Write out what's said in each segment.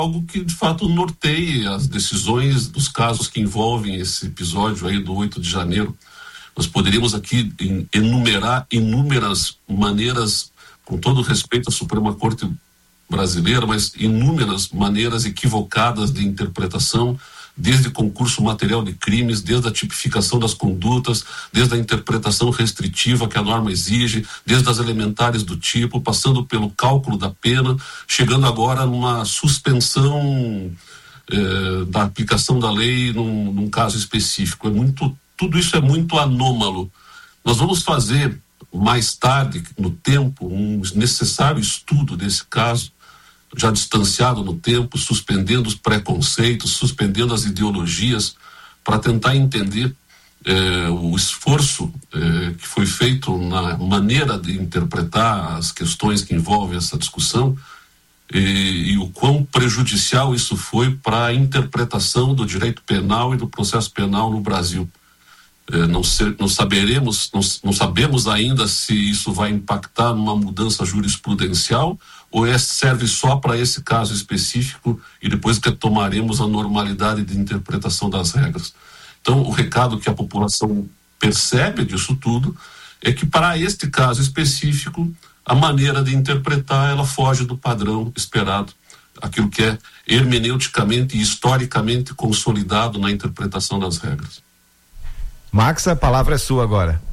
algo que de fato norteie as decisões dos casos que envolvem esse episódio aí do 8 de janeiro. Nós poderíamos aqui enumerar inúmeras maneiras, com todo respeito à Suprema Corte brasileira, mas inúmeras maneiras equivocadas de interpretação, desde concurso material de crimes, desde a tipificação das condutas, desde a interpretação restritiva que a norma exige, desde as elementares do tipo, passando pelo cálculo da pena, chegando agora numa suspensão da aplicação da lei num caso específico. Tudo isso é muito anômalo. Nós vamos fazer mais tarde, no tempo, um necessário estudo desse caso, já distanciado no tempo, suspendendo os preconceitos, suspendendo as ideologias, para tentar entender o esforço que foi feito na maneira de interpretar as questões que envolvem essa discussão e o quão prejudicial isso foi para a interpretação do direito penal e do processo penal no Brasil. Não sabemos ainda se isso vai impactar numa mudança jurisprudencial ou serve só para esse caso específico e depois retomaremos a normalidade de interpretação das regras. Então, o recado que a população percebe disso tudo é que para este caso específico, a maneira de interpretar, ela foge do padrão esperado, aquilo que é hermeneuticamente e historicamente consolidado na interpretação das regras. Max, a palavra é sua agora.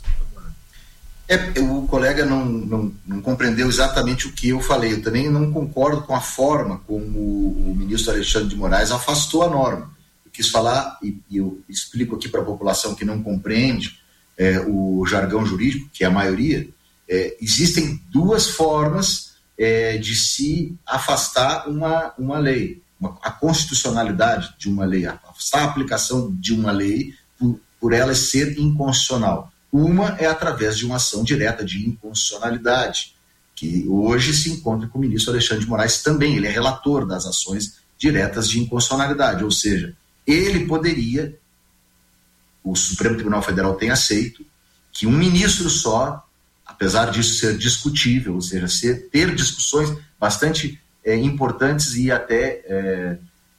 O colega não compreendeu exatamente o que eu falei. Eu também não concordo com a forma como o ministro Alexandre de Moraes afastou a norma. Eu quis falar, e eu explico aqui para a população que não compreende o jargão jurídico, que é a maioria, existem duas formas de se afastar uma lei. A constitucionalidade de uma lei, afastar a aplicação de uma lei por ela ser inconstitucional. Uma é através de uma ação direta de inconstitucionalidade, que hoje se encontra com o ministro Alexandre de Moraes também. Ele é relator das ações diretas de inconstitucionalidade, ou seja, ele poderia, o Supremo Tribunal Federal tem aceito, que um ministro só, apesar disso ser discutível, ou seja, ter discussões bastante importantes e até...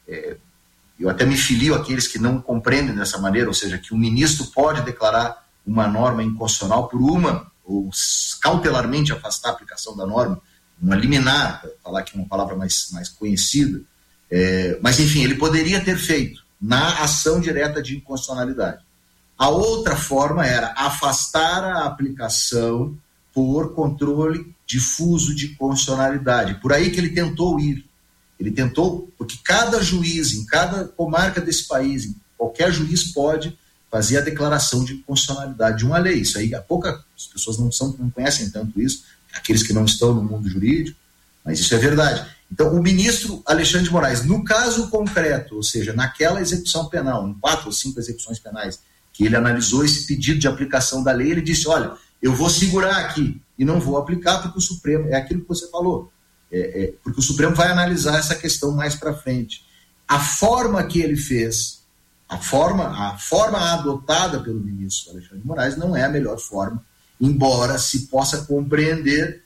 eu até me filio àqueles que não compreendem dessa maneira, ou seja, que o ministro pode declarar uma norma inconstitucional ou cautelarmente afastar a aplicação da norma, uma liminar, para falar aqui uma palavra mais conhecida, mas enfim, ele poderia ter feito na ação direta de inconstitucionalidade. A outra forma era afastar a aplicação por controle difuso de constitucionalidade, por aí que ele tentou ir. Ele tentou, porque cada juiz, em cada comarca desse país, qualquer juiz pode fazer a declaração de inconstitucionalidade de uma lei. Isso aí, as pessoas não conhecem tanto isso, aqueles que não estão no mundo jurídico, mas isso é verdade. Então, o ministro Alexandre de Moraes, no caso concreto, ou seja, naquela execução penal, em 4 ou 5 execuções penais, que ele analisou esse pedido de aplicação da lei, ele disse, olha, eu vou segurar aqui e não vou aplicar porque o Supremo, é aquilo que você falou, porque o Supremo vai analisar essa questão mais para frente. A forma que ele fez, a forma adotada pelo ministro Alexandre de Moraes não é a melhor forma, embora se possa compreender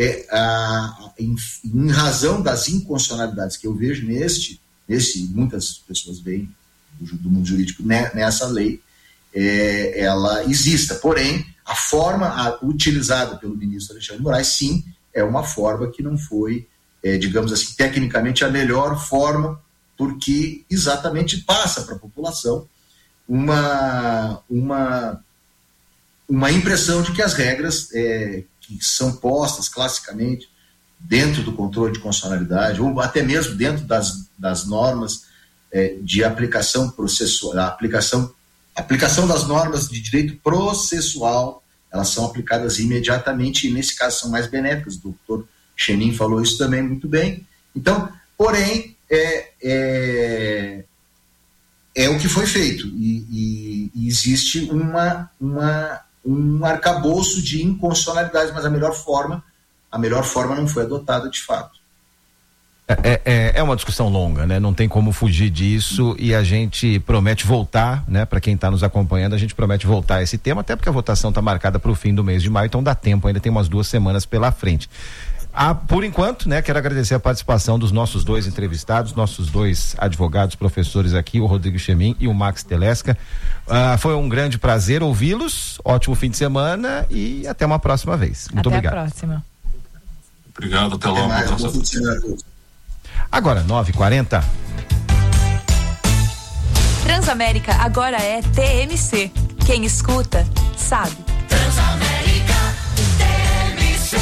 em razão das inconstitucionalidades que eu vejo muitas pessoas veem do mundo jurídico nessa lei, ela exista. Porém, a forma utilizada pelo ministro Alexandre de Moraes, sim, é uma forma que não foi, digamos assim, tecnicamente a melhor forma, porque exatamente passa para a população uma impressão de que as regras que são postas classicamente dentro do controle de constitucionalidade, ou até mesmo dentro das normas de aplicação processual, aplicação das normas de direito processual, elas são aplicadas imediatamente e nesse caso são mais benéficas. O doutor Chenin falou isso também muito bem. Então, porém, é o que foi feito e existe um arcabouço de inconstitucionalidades, mas a melhor forma não foi adotada de fato. É uma discussão longa, né? Não tem como fugir disso e a gente promete voltar, né? Para quem está nos acompanhando, a gente promete voltar a esse tema, até porque a votação está marcada para o fim do mês de maio, então dá tempo, ainda tem umas 2 semanas pela frente. Por enquanto, né, quero agradecer a participação dos nossos 2 entrevistados, nossos 2 advogados, professores aqui, o Rodrigo Chemin e o Max Telesca. Foi um grande prazer ouvi-los, ótimo fim de semana e até uma próxima vez. Muito obrigado. Até a próxima. Obrigado, até logo. Agora, 9h40. Transamérica agora é TMC. Quem escuta, sabe. Transamérica TMC.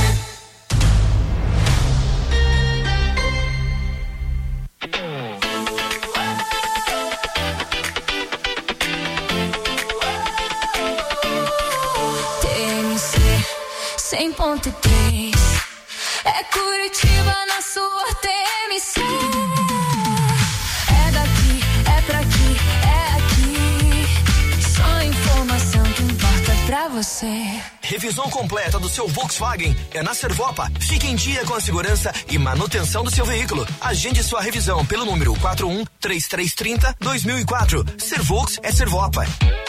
TMC 100.3 é Curitiba na sua TMC. É daqui, é pra aqui, é aqui. Só informação que importa pra você. Revisão completa do seu Volkswagen é na Servopa. Fique em dia com a segurança e manutenção do seu veículo. Agende sua revisão pelo número 41-3330-2004. Servox é Servopa.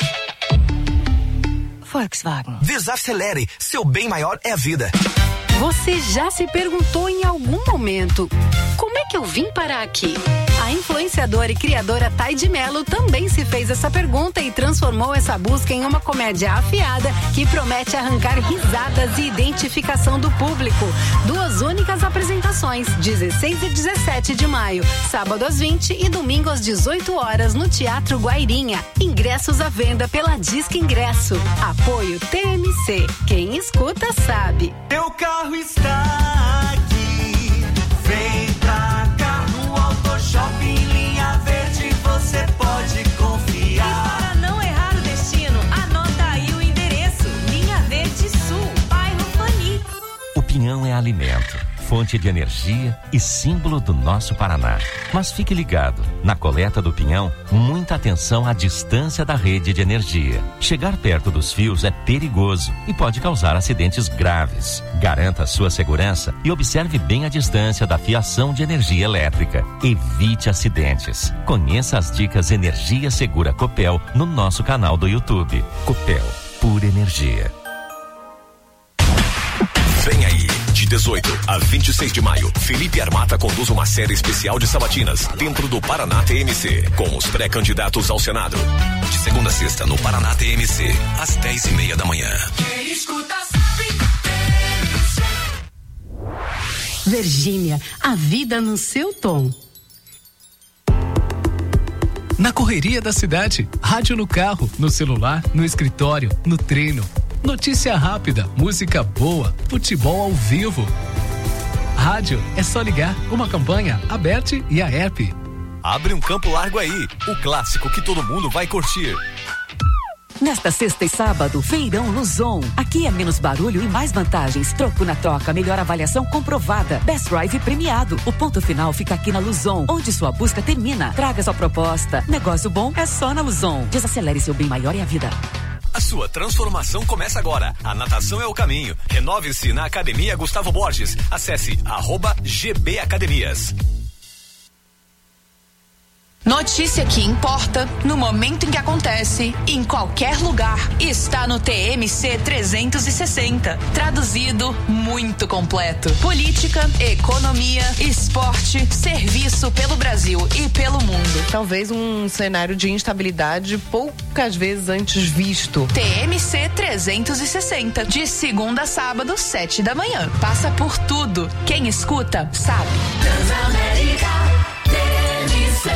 Volkswagen. Desacelere, seu bem maior é a vida. Você já se perguntou em algum momento, como é que eu vim parar aqui? A influenciadora e criadora Taide Mello também se fez essa pergunta e transformou essa busca em uma comédia afiada que promete arrancar risadas e identificação do público. 2 únicas apresentações, 16 e 17 de maio, sábado às 20 e domingo às 18 horas no Teatro Guairinha. Ingressos à venda pela Disque Ingresso. Apoio TMC. Quem escuta sabe. Teu carro está aqui, vem pra cá no Auto Shopping Linha Verde, você pode confiar. E para não errar o destino, anota aí o endereço: Linha Verde Sul, bairro Fani. O pinhão é alimento, fonte de energia e símbolo do nosso Paraná. Mas fique ligado, na coleta do pinhão, muita atenção à distância da rede de energia. Chegar perto dos fios é perigoso e pode causar acidentes graves. Garanta sua segurança e observe bem a distância da fiação de energia elétrica. Evite acidentes. Conheça as dicas Energia Segura Copel no nosso canal do YouTube. Copel, pura energia. Vem aí, de 18 a 26 de maio, Felipe Armata conduz uma série especial de sabatinas dentro do Paraná TMC, com os pré-candidatos ao Senado. De segunda a sexta, no Paraná TMC, às 10h30 da manhã. Quem escuta sabe. Virgínia, a vida no seu tom. Na correria da cidade, rádio no carro, no celular, no escritório, no treino. Notícia rápida, música boa, futebol ao vivo. Rádio é só ligar, uma campanha, a BERT e a ERP. Abre um campo largo aí, o clássico que todo mundo vai curtir. Nesta sexta e sábado, Feirão Luzon. Aqui é menos barulho e mais vantagens. Troco na troca, melhor avaliação comprovada. Best Drive premiado. O ponto final fica aqui na Luzon, onde sua busca termina. Traga sua proposta. Negócio bom é só na Luzon. Desacelere, seu bem maior é a vida. A sua transformação começa agora. A natação é o caminho. Renove-se na Academia Gustavo Borges. Acesse @GB Academias. Notícia que importa, no momento em que acontece, em qualquer lugar, está no TMC 360. Traduzido, muito completo. Política, economia, esporte, serviço pelo Brasil e pelo mundo. Talvez um cenário de instabilidade poucas vezes antes visto. TMC 360, de segunda a sábado, 7 da manhã. Passa por tudo. Quem escuta, sabe. Transamérica TMC.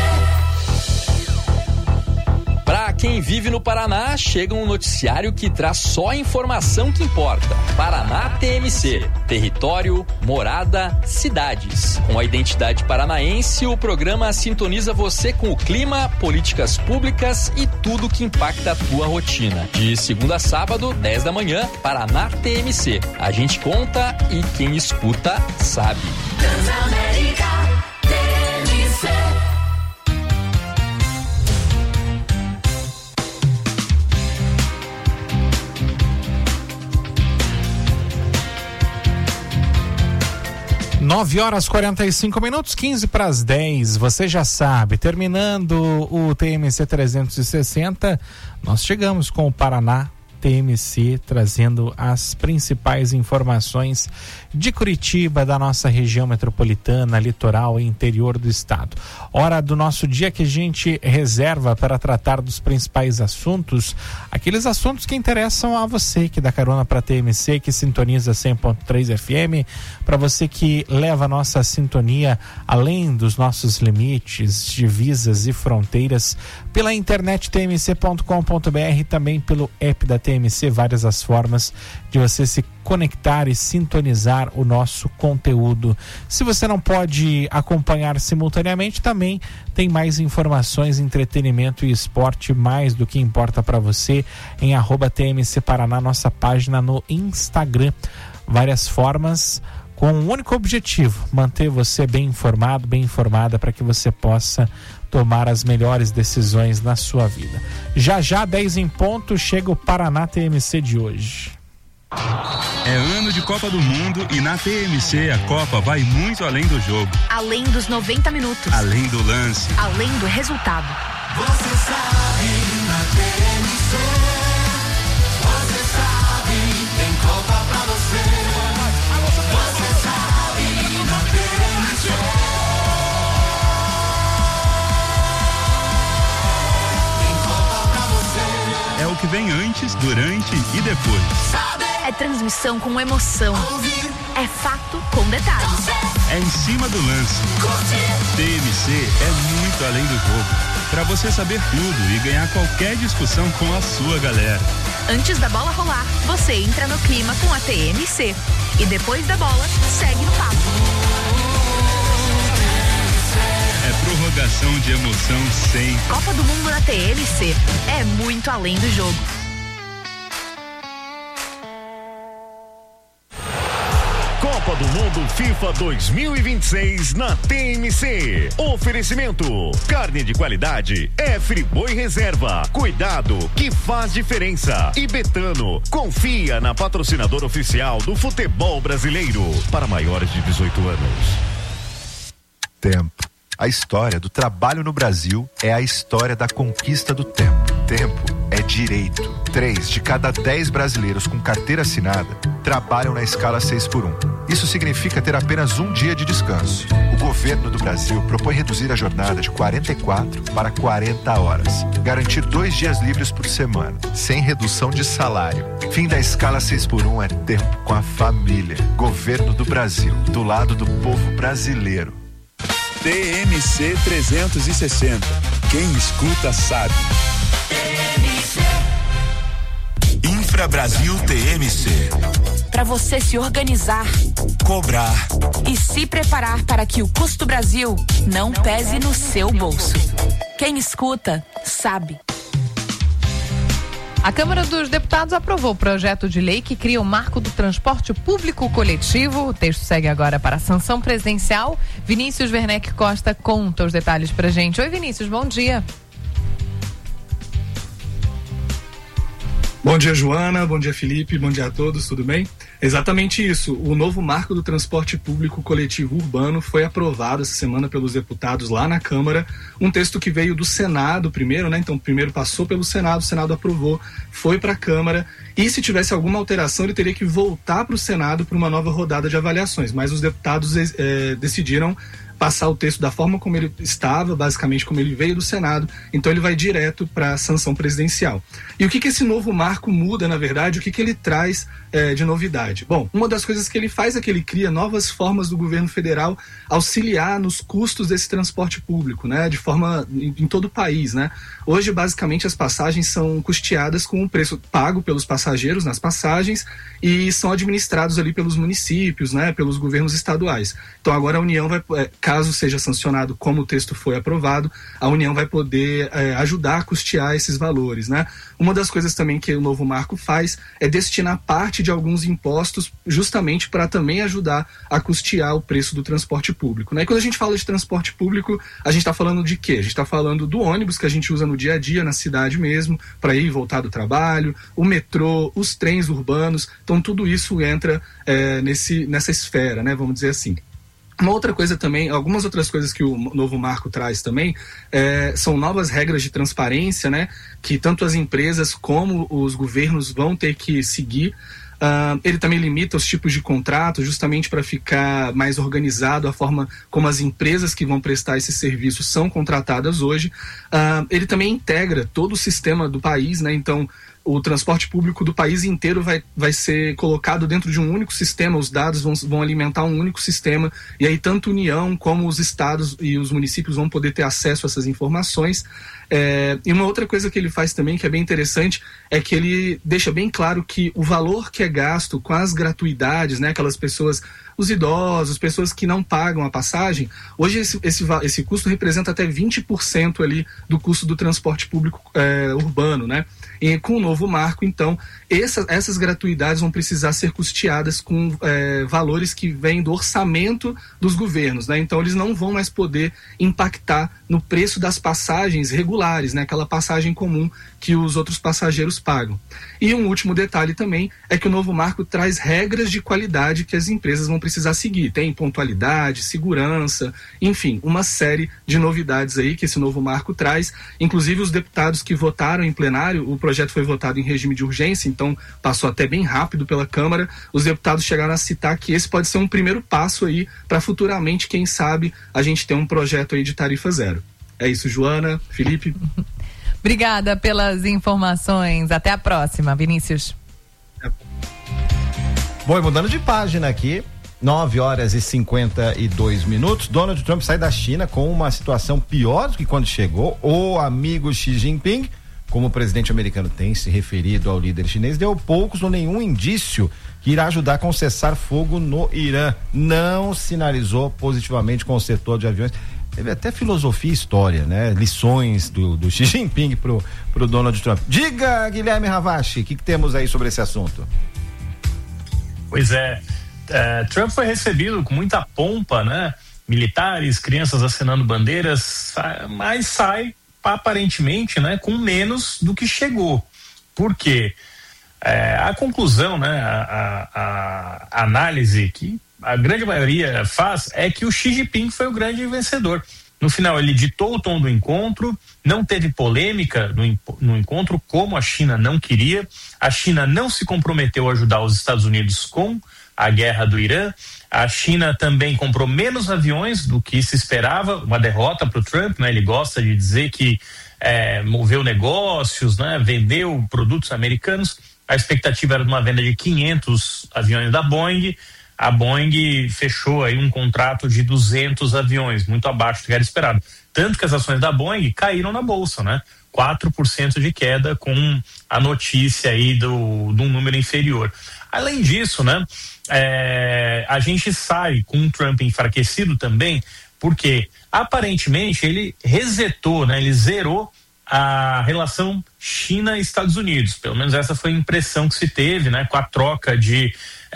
Para quem vive no Paraná, chega um noticiário que traz só a informação que importa. Paraná TMC, território, morada, cidades. Com a identidade paranaense, o programa sintoniza você com o clima, políticas públicas e tudo que impacta a tua rotina. De segunda a sábado, 10 da manhã, Paraná TMC. A gente conta e quem escuta sabe. Transamérica TMC. 9h45, 15 para as 10. Você já sabe, terminando o TMC 360, nós chegamos com o Paraná TMC, trazendo as principais informações de Curitiba, da nossa região metropolitana, litoral e interior do estado. Hora do nosso dia que a gente reserva para tratar dos principais assuntos, aqueles assuntos que interessam a você, que dá carona para TMC, que sintoniza 100.3 FM, para você que leva a nossa sintonia além dos nossos limites, divisas e fronteiras, pela internet tmc.com.br, também pelo app da TMC, várias as formas de você se conectar e sintonizar o nosso conteúdo. Se você não pode acompanhar simultaneamente, também tem mais informações, entretenimento e esporte, mais do que importa para você, em @TMC Paraná, nossa página no Instagram. Várias formas com um único objetivo: manter você bem informado, bem informada, para que você possa tomar as melhores decisões na sua vida. Já 10 em ponto, chega o Paraná TMC de hoje. É ano de Copa do Mundo e na TMC a Copa vai muito além do jogo. Além dos 90 minutos. Além do lance. Além do resultado. Você sabe, na TMC, você sabe, tem Copa pra você. Você sabe, na TMC. Tem Copa pra você. É o que vem antes, durante e depois. É transmissão com emoção. É fato com detalhes. É em cima do lance. TMC é muito além do jogo. Pra você saber tudo e ganhar qualquer discussão com a sua galera. Antes da bola rolar, você entra no clima com a TMC. E depois da bola, segue no papo. É prorrogação de emoção sempre. Copa do Mundo na TMC. É muito além do jogo. Copa do Mundo FIFA 2026 na TMC. Oferecimento: carne de qualidade é Friboi Reserva. Cuidado que faz diferença. E Betano, confia na patrocinadora oficial do futebol brasileiro. Para maiores de 18 anos. Tempo. A história do trabalho no Brasil é a história da conquista do tempo. Tempo é direito. 3 de cada 10 brasileiros com carteira assinada trabalham na escala 6x1. Isso significa ter apenas um dia de descanso. O governo do Brasil propõe reduzir a jornada de 44 para 40 horas. Garantir 2 dias livres por semana, sem redução de salário. Fim da escala 6x1 é tempo com a família. Governo do Brasil, do lado do povo brasileiro. TMC 360. Quem escuta sabe. Infra Brasil TMC. Para você se organizar, cobrar e se preparar para que o Custo Brasil não pese no seu bolso. Quem escuta sabe. A Câmara dos Deputados aprovou o projeto de lei que cria o marco do transporte público coletivo. O texto segue agora para a sanção presidencial. Vinícius Werneck Costa conta os detalhes pra gente. Oi, Vinícius, bom dia. Bom dia, Joana, bom dia, Felipe, bom dia a todos, tudo bem? Exatamente isso, o novo marco do transporte público coletivo urbano foi aprovado essa semana pelos deputados lá na Câmara, um texto que veio do Senado primeiro, né? Então primeiro passou pelo Senado, o Senado aprovou, foi para a Câmara e se tivesse alguma alteração ele teria que voltar para o Senado para uma nova rodada de avaliações, mas os deputados decidiram passar o texto da forma como ele estava, basicamente como ele veio do Senado, então ele vai direto para a sanção presidencial. E o que esse novo marco muda, na verdade, o que ele traz de novidade? Bom, uma das coisas que ele faz é que ele cria novas formas do governo federal auxiliar nos custos desse transporte público, né, de forma em todo o país, né? Hoje, basicamente, as passagens são custeadas com o preço pago pelos passageiros nas passagens e são administrados ali pelos municípios, né, pelos governos estaduais. Então agora a União vai, caso seja sancionado como o texto foi aprovado, a União vai poder ajudar a custear esses valores, né? Uma das coisas também que o novo marco faz é destinar parte de alguns impostos justamente para também ajudar a custear o preço do transporte público, né? E quando a gente fala de transporte público, a gente está falando de quê? A gente está falando do ônibus que a gente usa no dia a dia, na cidade mesmo, para ir e voltar do trabalho, o metrô, os trens urbanos, então tudo isso entra nessa esfera, né? Vamos dizer assim. Uma outra coisa também, algumas outras coisas que o novo marco traz também, são novas regras de transparência, né, que tanto as empresas como os governos vão ter que seguir. Ele também limita os tipos de contrato, justamente para ficar mais organizado a forma como as empresas que vão prestar esses serviços são contratadas hoje. Ele também integra todo o sistema do país, né, então o transporte público do país inteiro vai ser colocado dentro de um único sistema, os dados vão alimentar um único sistema, e aí tanto a União como os estados e os municípios vão poder ter acesso a essas informações. E uma outra coisa que ele faz também, que é bem interessante, é que ele deixa bem claro que o valor que é gasto com as gratuidades, né, aquelas pessoas, os idosos, pessoas que não pagam a passagem, hoje esse custo representa até 20% ali do custo do transporte público urbano, né? E com o novo marco, então, essas gratuidades vão precisar ser custeadas com valores que vêm do orçamento dos governos, né? Então, eles não vão mais poder impactar no preço das passagens regulares, né? Aquela passagem comum que os outros passageiros pagam. E um último detalhe também é que o novo marco traz regras de qualidade que as empresas vão precisar seguir. Tem pontualidade, segurança, enfim, uma série de novidades aí que esse novo marco traz. Inclusive, os deputados que votaram em plenário, o projeto foi votado em regime de urgência, então passou até bem rápido pela Câmara. Os deputados chegaram a citar que esse pode ser um primeiro passo aí para futuramente, quem sabe, a gente ter um projeto aí de tarifa zero. É isso, Joana, Felipe. Obrigada pelas informações. Até a próxima, Vinícius. Bom, e mudando de página aqui, 9h52. Donald Trump sai da China com uma situação pior do que quando chegou. O amigo Xi Jinping, como o presidente americano tem se referido ao líder chinês, deu poucos ou nenhum indício que irá ajudar com o cessar-fogo no Irã. Não sinalizou positivamente com o setor de aviões. Teve até filosofia e história, né? Lições do Xi Jinping pro Donald Trump. Diga, Guilherme Ravache, o que temos aí sobre esse assunto? Pois Trump foi recebido com muita pompa, né? Militares, crianças assinando bandeiras, mas sai aparentemente, né, com menos do que chegou. Por quê? A conclusão, né, a análise que a grande maioria faz é que o Xi Jinping foi o grande vencedor. No final, ele ditou o tom do encontro, não teve polêmica no encontro, como a China não queria. A China não se comprometeu a ajudar os Estados Unidos com a guerra do Irã. A China também comprou menos aviões do que se esperava, uma derrota para o Trump, né? Ele gosta de dizer que moveu negócios, né? Vendeu produtos americanos. A expectativa era de uma venda de 500 aviões da Boeing. A Boeing fechou aí um contrato de 200 aviões, muito abaixo do que era esperado. Tanto que as ações da Boeing caíram na bolsa, né? 4% de queda com a notícia aí de um número inferior. Além disso, né? A gente sai com o Trump enfraquecido também, porque aparentemente ele resetou, né? Ele zerou a relação China e Estados Unidos. Pelo menos essa foi a impressão que se teve, né? Com a troca de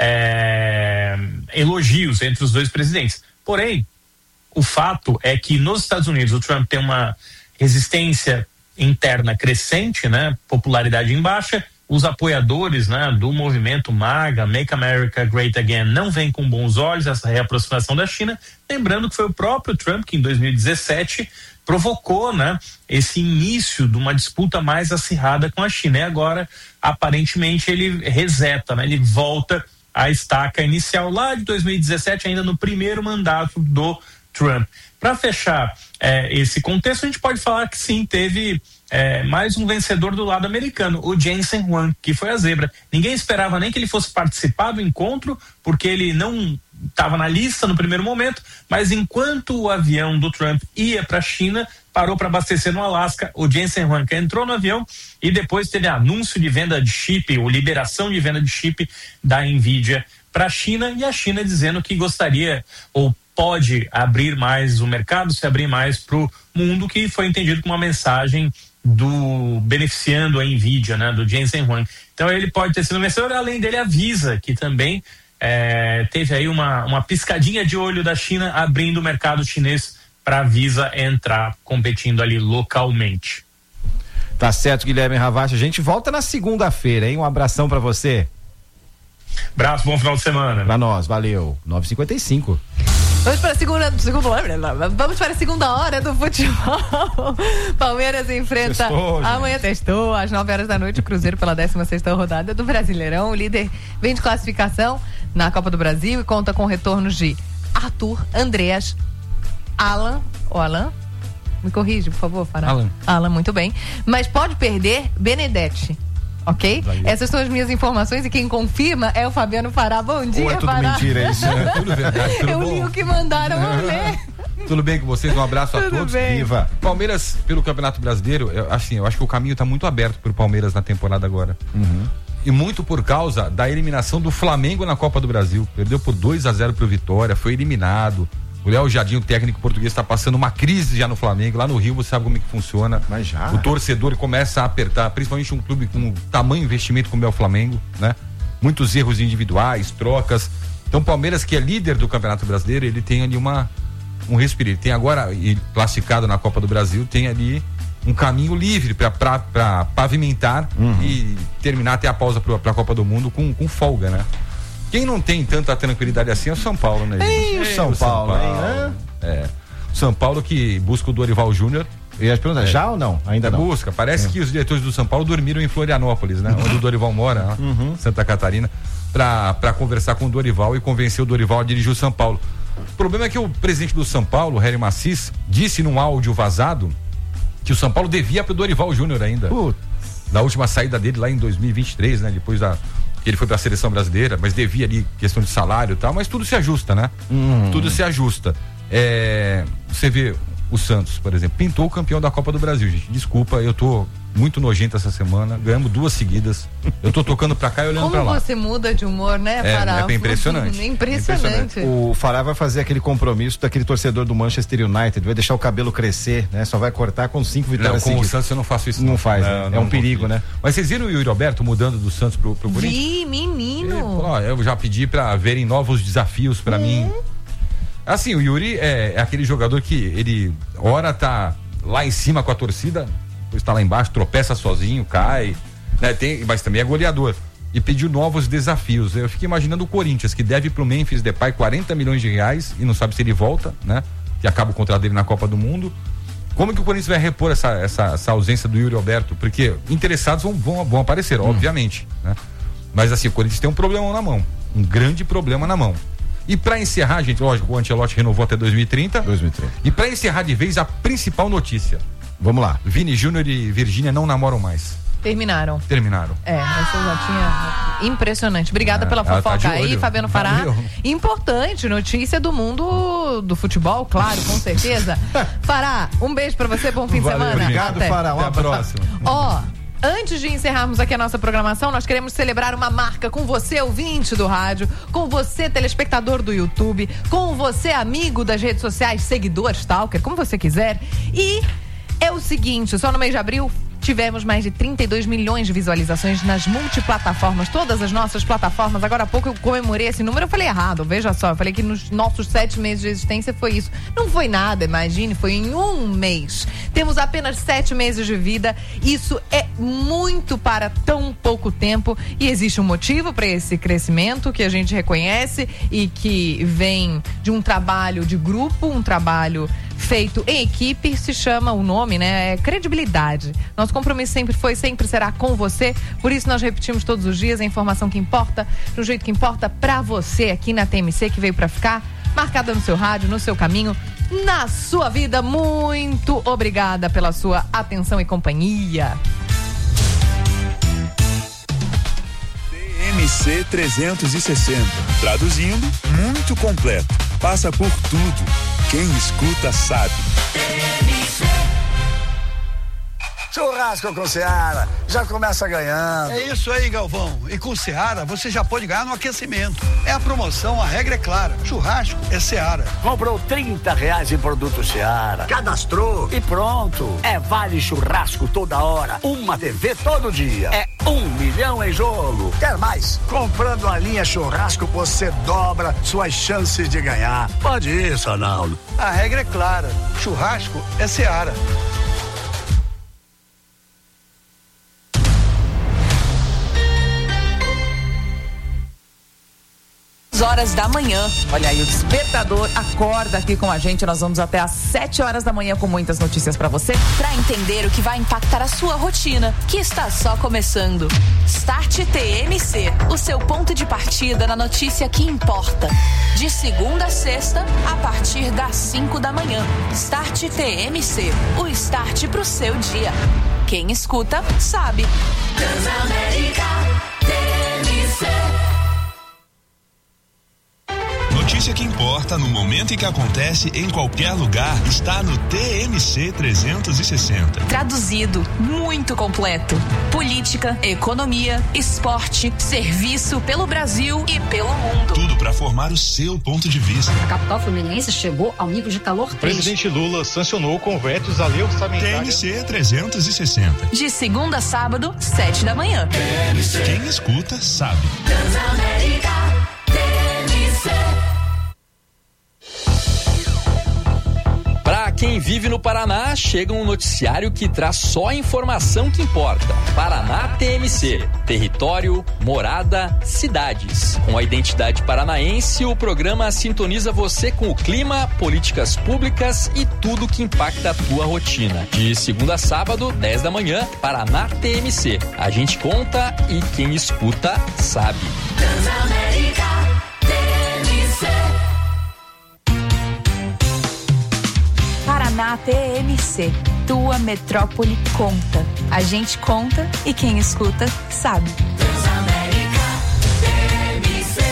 elogios entre os dois presidentes. Porém, o fato é que nos Estados Unidos o Trump tem uma resistência interna crescente, né? Popularidade em baixa. Os apoiadores, né, do movimento MAGA, Make America Great Again, não veem com bons olhos essa reaproximação da China. Lembrando que foi o próprio Trump que em 2017 provocou, né, esse início de uma disputa mais acirrada com a China. E agora, aparentemente, ele reseta, né, ele volta à estaca inicial lá de 2017, ainda no primeiro mandato do Trump. Para fechar esse contexto, a gente pode falar que sim, teve mais um vencedor do lado americano, o Jensen Huang, que foi a zebra. Ninguém esperava nem que ele fosse participar do encontro, porque ele não estava na lista no primeiro momento, mas enquanto o avião do Trump ia para a China, parou para abastecer no Alasca, o Jensen Huang entrou no avião e depois teve anúncio de venda de chip, ou liberação de venda de chip da Nvidia para a China, e a China dizendo que gostaria ou pode abrir mais o mercado, se abrir mais para o mundo, que foi entendido como uma mensagem beneficiando a Nvidia, né, do Jensen Huang. Então ele pode ter sido vencedor. Além dele, avisa que também teve aí uma piscadinha de olho da China abrindo o mercado chinês para a Visa entrar competindo ali localmente. Tá certo, Guilherme Ravache. A gente volta na segunda-feira, hein? Um abração para você. Abraço, bom final de semana. Pra nós, valeu. 9h55. Vamos para a segunda hora do futebol. Palmeiras enfrenta amanhã, testou, às 9 horas da noite, o Cruzeiro pela 16ª rodada do Brasileirão. O líder vem de classificação na Copa do Brasil e conta com retornos de Arthur, Andreas, Alan, me corrige, por favor, Fará. Alan, muito bem. Mas pode perder Benedetti. Ok? Essas são as minhas informações e quem confirma é o Fabiano Fará. Bom dia, Fará. É tudo mentira isso. Tudo verdade, tudo eu bom. li o que mandaram eu ler. Tudo bem com vocês? Um abraço a todos. Viva. Palmeiras, pelo Campeonato Brasileiro, eu acho que o caminho está muito aberto pro Palmeiras na temporada agora. E muito por causa da eliminação do Flamengo na Copa do Brasil. Perdeu por 2-0 pro Vitória, foi eliminado. O Léo Jardim, o técnico português, está passando uma crise já no Flamengo. Lá no Rio, você sabe como é que funciona. Mas já. O torcedor começa a apertar, principalmente um clube com tamanho investimento como é o Flamengo, né? Muitos erros individuais, trocas. Então, o Palmeiras, que é líder do Campeonato Brasileiro, ele tem ali um respiro. Ele tem agora, classificado na Copa do Brasil, tem ali um caminho livre para pavimentar e terminar até a pausa para a Copa do Mundo com folga, né? Quem não tem tanta tranquilidade assim é o São Paulo, né? O São Paulo, hein? O São Paulo que busca o Dorival Júnior. E as perguntas, já ou não? Ainda não. Busca. Parece que os diretores do São Paulo dormiram em Florianópolis, né? Onde o Dorival mora, Santa Catarina, para conversar com o Dorival e convencer o Dorival a dirigir o São Paulo. O problema é que o presidente do São Paulo, Hélio Massis, disse num áudio vazado que o São Paulo devia pro Dorival Júnior ainda. Da última saída dele lá em 2023, né? Depois que ele foi para a seleção brasileira, mas devia ali questão de salário e tal, mas tudo se ajusta, né? Tudo se ajusta. Você vê o Santos, por exemplo, pintou o campeão da Copa do Brasil, gente. Desculpa, eu tô muito nojento essa semana, ganhamos 2 seguidas. Eu tô tocando pra cá e olhando pra lá. Como você muda de humor, né, Fará? É impressionante. Impressionante. O Fará vai fazer aquele compromisso daquele torcedor do Manchester United, vai deixar o cabelo crescer, né? Só vai cortar com 5 vitórias seguidas. Com o Santos eu não faço isso. Não faz, né? É um perigo, né? Mas vocês viram o Yuri Alberto mudando do Santos pro Corinthians? Vi, menino. Eu já pedi pra verem novos desafios pra mim. Assim, o Yuri é aquele jogador que ele ora tá lá em cima com a torcida, depois tá lá embaixo, tropeça sozinho, cai, né? Mas também é goleador. E pediu novos desafios. Eu fiquei imaginando o Corinthians, que deve pro Memphis Depay 40 milhões de reais e não sabe se ele volta, né? Que acaba o contrato dele na Copa do Mundo. Como que o Corinthians vai repor essa ausência do Yuri Alberto? Porque interessados vão aparecer, obviamente, né? Mas assim, o Corinthians tem um problema na mão, um grande problema na mão. E pra encerrar, gente, lógico, o Ancelotti renovou até 2030. E pra encerrar de vez, a principal notícia. Vamos lá. Vini Júnior e Virgínia não namoram mais. Terminaram. Essa já tinha. Impressionante. Obrigada pela fofoca aí, Fabiano Fará. Valeu. Importante, notícia do mundo do futebol, claro, com certeza. Fará, um beijo pra você, bom fim de semana. Obrigado, Fará. Até a próxima. Antes de encerrarmos aqui a nossa programação, nós queremos celebrar uma marca com você, ouvinte do rádio, com você, telespectador do YouTube, com você, amigo das redes sociais, seguidor, stalker, como você quiser. E é o seguinte, só no mês de abril tivemos mais de 32 milhões de visualizações nas multiplataformas, todas as nossas plataformas. Agora há pouco eu comemorei esse número, eu falei errado, veja só, eu falei que nos nossos 7 meses de existência foi isso. Não foi nada, imagine, foi em um mês. Temos apenas 7 meses de vida, isso é muito para tão pouco tempo e existe um motivo para esse crescimento que a gente reconhece e que vem de um trabalho de grupo, um trabalho feito em equipe, se chama o nome, né? É credibilidade. Nosso compromisso sempre foi, sempre será com você. Por isso nós repetimos todos os dias a informação que importa, do jeito que importa pra você aqui na TMC, que veio pra ficar, marcada no seu rádio, no seu caminho, na sua vida. Muito obrigada pela sua atenção e companhia. TMC 360. Traduzindo, muito completo. Passa por tudo. Quem escuta sabe. Churrasco com Seara, já começa ganhando. É isso aí, Galvão. E com Seara, você já pode ganhar no aquecimento. É a promoção, a regra é clara. Churrasco é Seara. Comprou R$30 em produto Seara, cadastrou e pronto. É vale churrasco toda hora, uma TV todo dia. É 1 milhão em jogo. Quer mais? Comprando a linha churrasco, você dobra suas chances de ganhar. Pode ir, Sanaldo. A regra é clara. Churrasco é Seara. horas da manhã. Olha aí, o Despertador acorda aqui com a gente. Nós vamos até às 7 horas da manhã com muitas notícias pra você. Pra entender o que vai impactar a sua rotina, que está só começando. Start TMC, o seu ponto de partida na notícia que importa. De segunda a sexta, a partir das 5 da manhã. Start TMC, o start pro seu dia. Quem escuta, sabe. Transamérica TMC. Notícia que importa no momento em que acontece em qualquer lugar está no TMC 360. Traduzido, muito completo. Política, economia, esporte, serviço pelo Brasil e pelo mundo. Tudo para formar o seu ponto de vista. A capital fluminense chegou ao nível de calor 3. O presidente Lula sancionou convetes à lei orçamentária. TMC 360. De segunda a sábado, 7 da manhã. TMC. Quem escuta, sabe. Transamérica TMC. Para quem vive no Paraná, chega um noticiário que traz só a informação que importa. Paraná TMC, território, morada, cidades. Com a identidade paranaense, o programa sintoniza você com o clima, políticas públicas e tudo que impacta a tua rotina. De segunda a sábado, 10 da manhã, Paraná TMC. A gente conta e quem escuta sabe. Transamérica TMC. Paraná TMC, tua metrópole conta. A gente conta e quem escuta sabe. Transamérica TMC.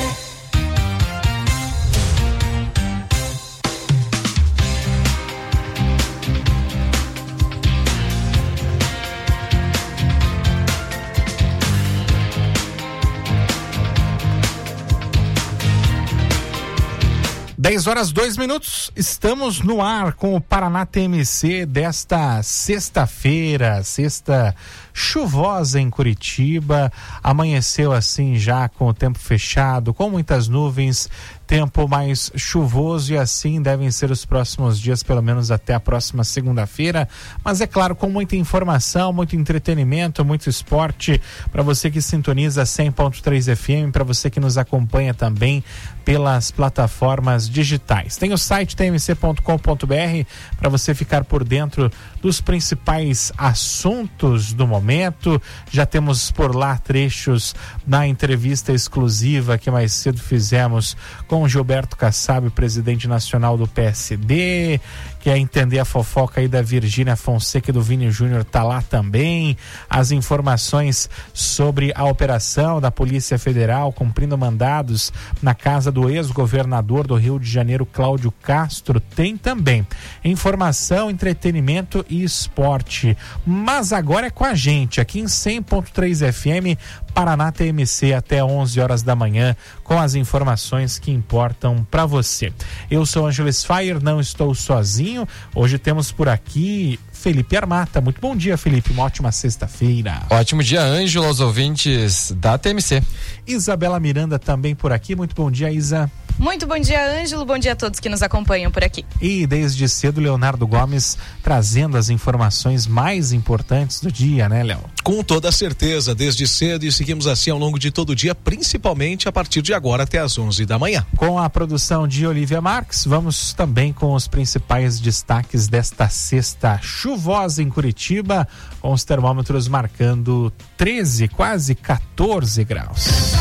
10 horas 2 minutos, estamos no ar com o Paraná TMC desta sexta-feira, sexta chuvosa em Curitiba. Amanheceu assim já com o tempo fechado, com muitas nuvens, tempo mais chuvoso, e assim devem ser os próximos dias, pelo menos até a próxima segunda-feira. Mas é claro, com muita informação, muito entretenimento, muito esporte, para você que sintoniza 100.3 FM, para você que nos acompanha também pelas plataformas digitais. Tem o site tmc.com.br para você ficar por dentro dos principais assuntos do momento. Já temos por lá trechos na entrevista exclusiva que mais cedo fizemos com o Gilberto Kassab, presidente nacional do PSD. Quer entender a fofoca aí da Virgínia Fonseca e do Vini Júnior, tá lá também. As informações sobre a operação da Polícia Federal cumprindo mandados na casa do ex-governador do Rio de Janeiro, Cláudio Castro, tem também. Informação, entretenimento e esporte. Mas agora é com a gente, aqui em 100.3 FM, Paraná TMC, até 11 horas da manhã, com as informações que importam para você. Eu sou Ângelo Sfayer, não estou sozinho. Hoje temos por aqui Felipe Armata. Muito bom dia, Felipe. Uma ótima sexta-feira. Ótimo dia, Ângelo, aos ouvintes da TMC. Isabela Miranda também por aqui. Muito bom dia, Isa. Muito bom dia, Ângelo. Bom dia a todos que nos acompanham por aqui. E desde cedo, Leonardo Gomes trazendo as informações mais importantes do dia, né, Léo? Com toda certeza, desde cedo, e seguimos assim ao longo de todo o dia, principalmente a partir de agora até às 11 da manhã. Com a produção de Olivia Marques, vamos também com os principais destaques desta sexta chuvosa em Curitiba, com os termômetros marcando 13, quase 14 graus.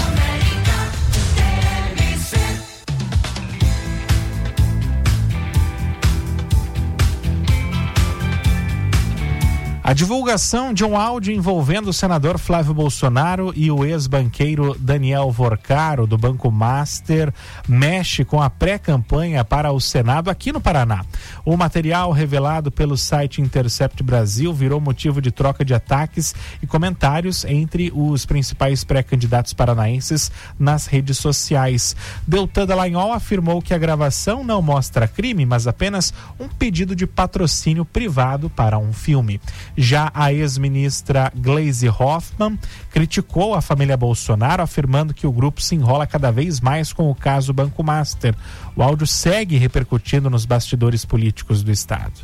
A divulgação de um áudio envolvendo o senador Flávio Bolsonaro e o ex-banqueiro Daniel Vorcaro, do Banco Master, mexe com a pré-campanha para o Senado aqui no Paraná. O material revelado pelo site Intercept Brasil virou motivo de troca de ataques e comentários entre os principais pré-candidatos paranaenses nas redes sociais. Deltan Dallagnol afirmou que a gravação não mostra crime, mas apenas um pedido de patrocínio privado para um filme. Já a ex-ministra Gleisi Hoffmann criticou a família Bolsonaro, afirmando que o grupo se enrola cada vez mais com o caso Banco Master. O áudio segue repercutindo nos bastidores políticos do estado.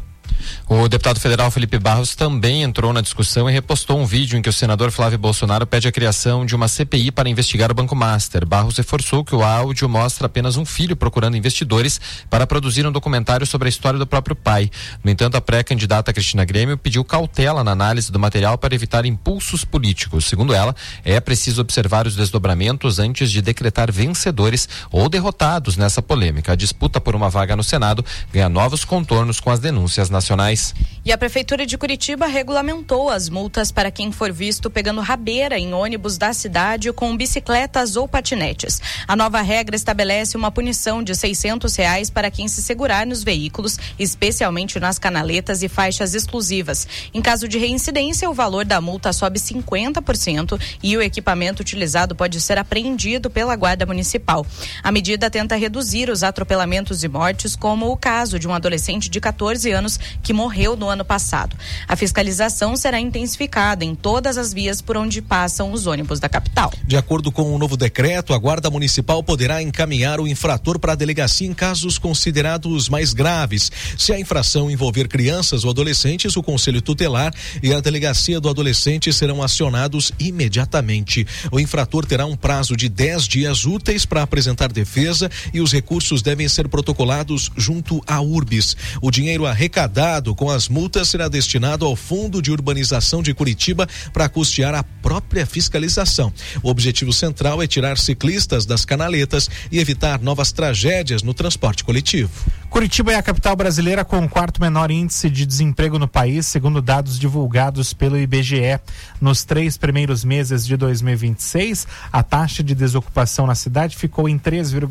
O deputado federal Felipe Barros também entrou na discussão e repostou um vídeo em que o senador Flávio Bolsonaro pede a criação de uma CPI para investigar o Banco Master. Barros reforçou que o áudio mostra apenas um filho procurando investidores para produzir um documentário sobre a história do próprio pai. No entanto, a pré-candidata Cristina Grêmio pediu cautela na análise do material para evitar impulsos políticos. Segundo ela, é preciso observar os desdobramentos antes de decretar vencedores ou derrotados nessa polêmica. A disputa por uma vaga no Senado ganha novos contornos com as denúncias nacionais. E a Prefeitura de Curitiba regulamentou as multas para quem for visto pegando rabeira em ônibus da cidade com bicicletas ou patinetes. A nova regra estabelece uma punição de R$600 para quem se segurar nos veículos, especialmente nas canaletas e faixas exclusivas. Em caso de reincidência, o valor da multa sobe 50% e o equipamento utilizado pode ser apreendido pela Guarda Municipal. A medida tenta reduzir os atropelamentos e mortes, como o caso de um adolescente de 14 anos que morreu no ano passado. A fiscalização será intensificada em todas as vias por onde passam os ônibus da capital. De acordo com o novo decreto, a Guarda Municipal poderá encaminhar o infrator para a delegacia em casos considerados mais graves. Se a infração envolver crianças ou adolescentes, o Conselho Tutelar e a delegacia do adolescente serão acionados imediatamente. O infrator terá um prazo de 10 dias úteis para apresentar defesa e os recursos devem ser protocolados junto à URBS. O dinheiro arrecadado com as multas será destinado ao Fundo de Urbanização de Curitiba para custear a própria fiscalização. O objetivo central é tirar ciclistas das canaletas e evitar novas tragédias no transporte coletivo. Curitiba é a capital brasileira com o quarto menor índice de desemprego no país, segundo dados divulgados pelo IBGE. Nos 3 primeiros meses de 2026, a taxa de desocupação na cidade ficou em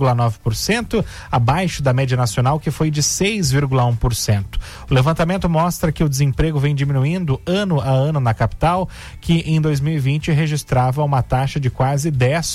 3,9%, abaixo da média nacional, que foi de 6,1%. O levantamento mostra que o desemprego vem diminuindo ano a ano na capital, que em 2020 registrava uma taxa de quase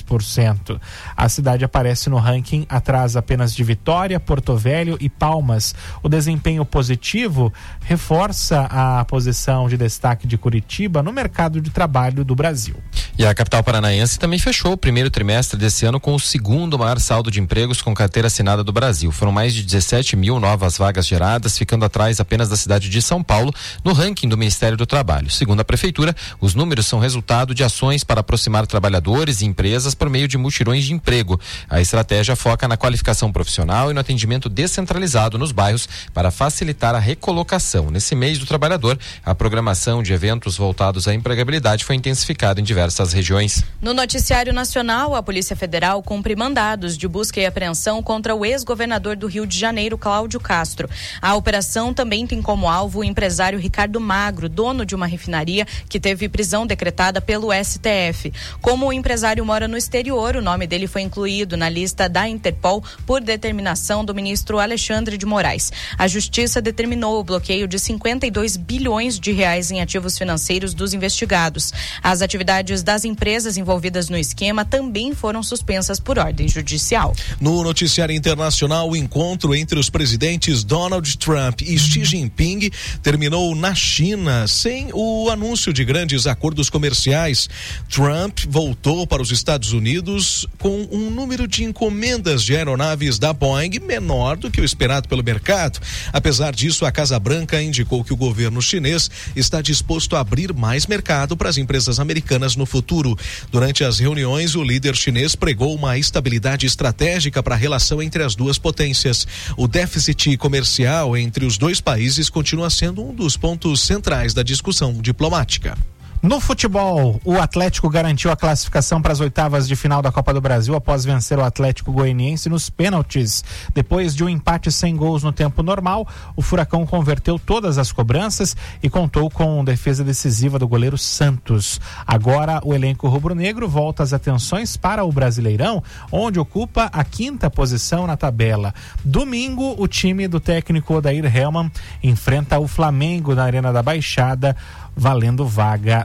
10%. A cidade aparece no ranking atrás apenas de Vitória, Porto Velho e Palmas. O desempenho positivo reforça a posição de destaque de Curitiba no mercado de trabalho do Brasil. E a capital paranaense também fechou o primeiro trimestre desse ano com o segundo maior saldo de empregos com carteira assinada do Brasil. Foram mais de 17 mil novas vagas geradas, ficando atrás apenas da cidade de São Paulo no ranking do Ministério do Trabalho. Segundo a Prefeitura, os números são resultado de ações para aproximar trabalhadores e empresas por meio de mutirões de emprego. A estratégia foca na qualificação profissional e no atendimento descentralizado nos bairros para facilitar a recolocação. Nesse mês do trabalhador, a programação de eventos voltados à empregabilidade foi intensificada em diversas regiões. No noticiário nacional, a Polícia Federal cumpre mandados de busca e apreensão contra o ex-governador do Rio de Janeiro, Cláudio Castro. A operação também tem como alvo o empresário Ricardo Magro, dono de uma refinaria que teve prisão decretada pelo STF. Como o empresário mora no exterior, o nome dele foi incluído na lista da Interpol por determinação do ministro Alexandre de Moraes. A Justiça determinou o bloqueio de 52 bilhões de reais em ativos financeiros dos investigados. As atividades das empresas envolvidas no esquema também foram suspensas por ordem judicial. No noticiário internacional, o encontro entre os presidentes Donald Trump e Xi Jinping terminou na China, sem o anúncio de grandes acordos comerciais. Trump voltou para os Estados Unidos com um número de encomendas de aeronaves da Boeing menor do que o esperado pelo mercado. Apesar disso, a Casa Branca indicou que o governo chinês está disposto a abrir mais mercado para as empresas americanas no futuro. Durante as reuniões, o líder chinês pregou uma estabilidade estratégica para a relação entre as duas potências. O déficit comercial entre os dois países continua sendo um dos pontos centrais da discussão diplomática. No futebol, o Atlético garantiu a classificação para as oitavas de final da Copa do Brasil após vencer o Atlético Goianiense nos pênaltis. Depois de um empate sem gols no tempo normal, o Furacão converteu todas as cobranças e contou com defesa decisiva do goleiro Santos. Agora, o elenco rubro-negro volta as atenções para o Brasileirão, onde ocupa a 5ª posição na tabela. Domingo, o time do técnico Odair Hellmann enfrenta o Flamengo na Arena da Baixada, valendo vaga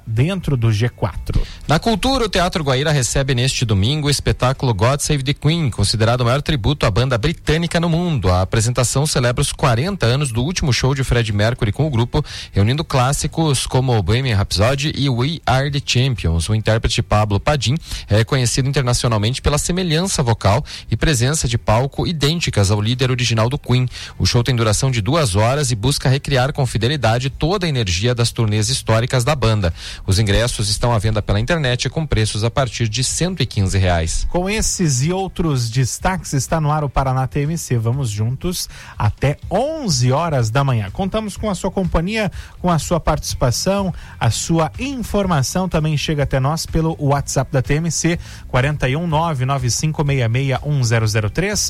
dentro do G4. Na cultura, o Teatro Guaíra recebe neste domingo o espetáculo God Save the Queen, considerado o maior tributo à banda britânica no mundo. A apresentação celebra os 40 anos do último show de Freddie Mercury com o grupo, reunindo clássicos como Bohemian Rhapsody e We Are the Champions. O intérprete Pablo Padin é conhecido internacionalmente pela semelhança vocal e presença de palco idênticas ao líder original do Queen. O show tem duração de 2 horas e busca recriar com fidelidade toda a energia das turnês históricas da banda. Os ingressos estão à venda pela internet com preços a partir de R$115. Com esses e outros destaques, está no ar o Paraná TMC. Vamos juntos até 11 horas da manhã. Contamos com a sua companhia, com a sua participação, a sua informação também chega até nós pelo WhatsApp da TMC, 41 99566 1003,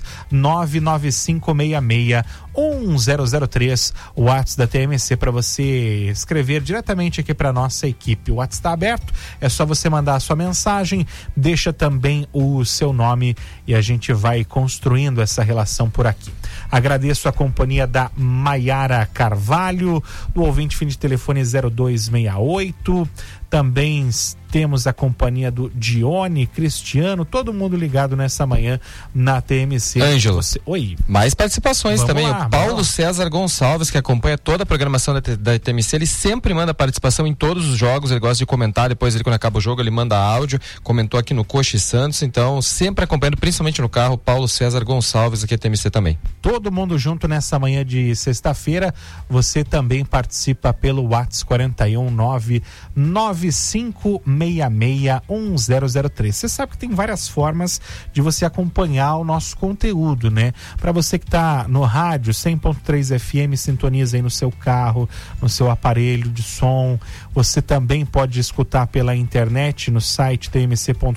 99566 1003, o WhatsApp da TMC para você escrever diretamente aqui para nossa equipe. O WhatsApp está aberto, é só você mandar a sua mensagem, deixa também o seu nome e a gente vai construindo essa relação por aqui. Agradeço a companhia da Maiara Carvalho, do ouvinte fim de telefone 0268, também temos a companhia do Dione, Cristiano, todo mundo ligado nessa manhã na TMC. Ângelo, oi. Mais participações Vamos também. lá, o Paulo César Gonçalves, que acompanha toda a programação da TMC, ele sempre manda participação em todos os jogos, ele gosta de comentar, depois quando acaba o jogo, ele manda áudio, comentou aqui no Coxa e Santos, então sempre acompanhando, principalmente no carro, Paulo César Gonçalves, aqui a TMC também. Todo mundo junto nessa manhã de sexta-feira, você também participa pelo WhatsApp 41 99566 1003. Você sabe que tem várias formas de você acompanhar o nosso conteúdo, né? Para você que está no rádio 100.3 FM, sintoniza aí no seu carro, no seu aparelho de som. Você também pode escutar pela internet no site tmc.com.br.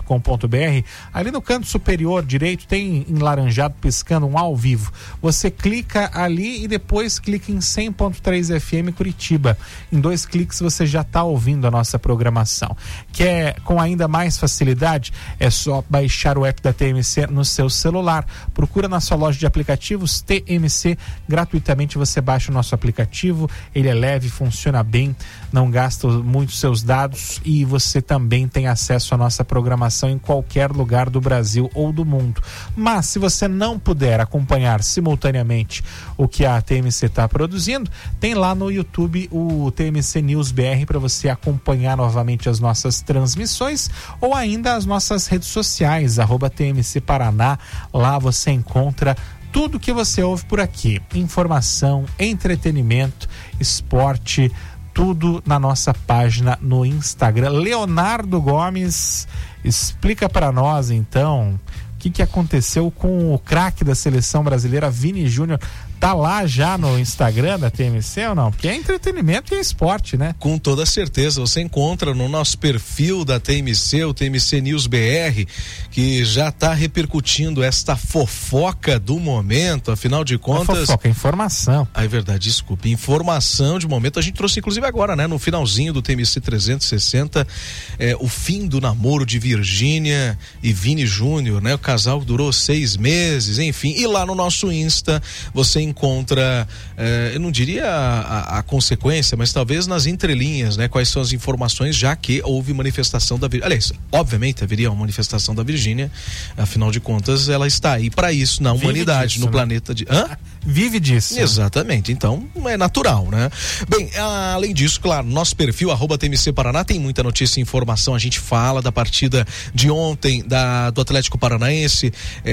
Ali no canto superior direito tem enlaranjado piscando um ao vivo. Você clica ali e depois clica em 100.3 FM Curitiba. Em 2 cliques você já está ouvindo a nossa programação. Quer com ainda mais facilidade? É só baixar o app da TMC no seu celular. Procura na sua loja de aplicativos TMC. Gratuitamente você baixa o nosso aplicativo. Ele é leve, funciona bem, não gasta muito seus dados e você também tem acesso à nossa programação em qualquer lugar do Brasil ou do mundo. Mas se você não puder acompanhar simultaneamente o que a TMC está produzindo, tem lá no YouTube o TMC News BR para você acompanhar novamente as nossas transmissões ou ainda as nossas redes sociais, @TMC Paraná. Lá você encontra tudo que você ouve por aqui, informação, entretenimento, esporte, tudo na nossa página no Instagram. Leonardo Gomes, explica para nós então o que aconteceu com o craque da seleção brasileira, Vini Júnior. Tá lá já no Instagram da TMC ou não? Porque é entretenimento e é esporte, né? Com toda certeza, você encontra no nosso perfil da TMC, o TMC News BR, que já está repercutindo esta fofoca do momento, afinal de contas... Fofoca, informação. Ah, é verdade, desculpe, informação de momento, a gente trouxe inclusive agora, né, no finalzinho do TMC 360, o fim do namoro de Virgínia e Vini Júnior, né? O casal durou 6 meses, enfim, e lá no nosso Insta, você encontra, eu não diria a consequência, mas talvez nas entrelinhas, né? Quais são as informações, já que houve manifestação da Virgínia. Aliás, obviamente haveria uma manifestação da Virgínia, afinal de contas ela está aí para isso na humanidade, disso, no planeta de... Vive disso. Exatamente, então é natural, né? Bem, além disso, claro, nosso perfil @TMC Paraná tem muita notícia e informação. A gente fala da partida de ontem do Atlético Paranaense,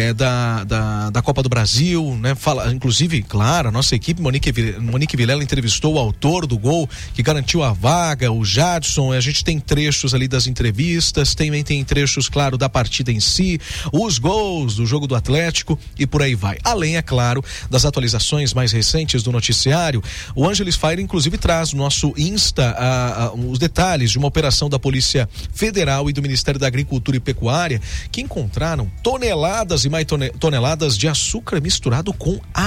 da Copa do Brasil, né? Fala, inclusive, claro, a nossa equipe, Monique Vilela, entrevistou o autor do gol que garantiu a vaga, o Jadson. A gente tem trechos ali das entrevistas, também tem trechos, claro, da partida em si, os gols do jogo do Atlético e por aí vai. Além, é claro, das atualizações mais recentes do noticiário, o Ângeles Fire inclusive traz no nosso Insta os detalhes de uma operação da Polícia Federal e do Ministério da Agricultura e Pecuária que encontraram toneladas e mais toneladas de açúcar misturado com areia.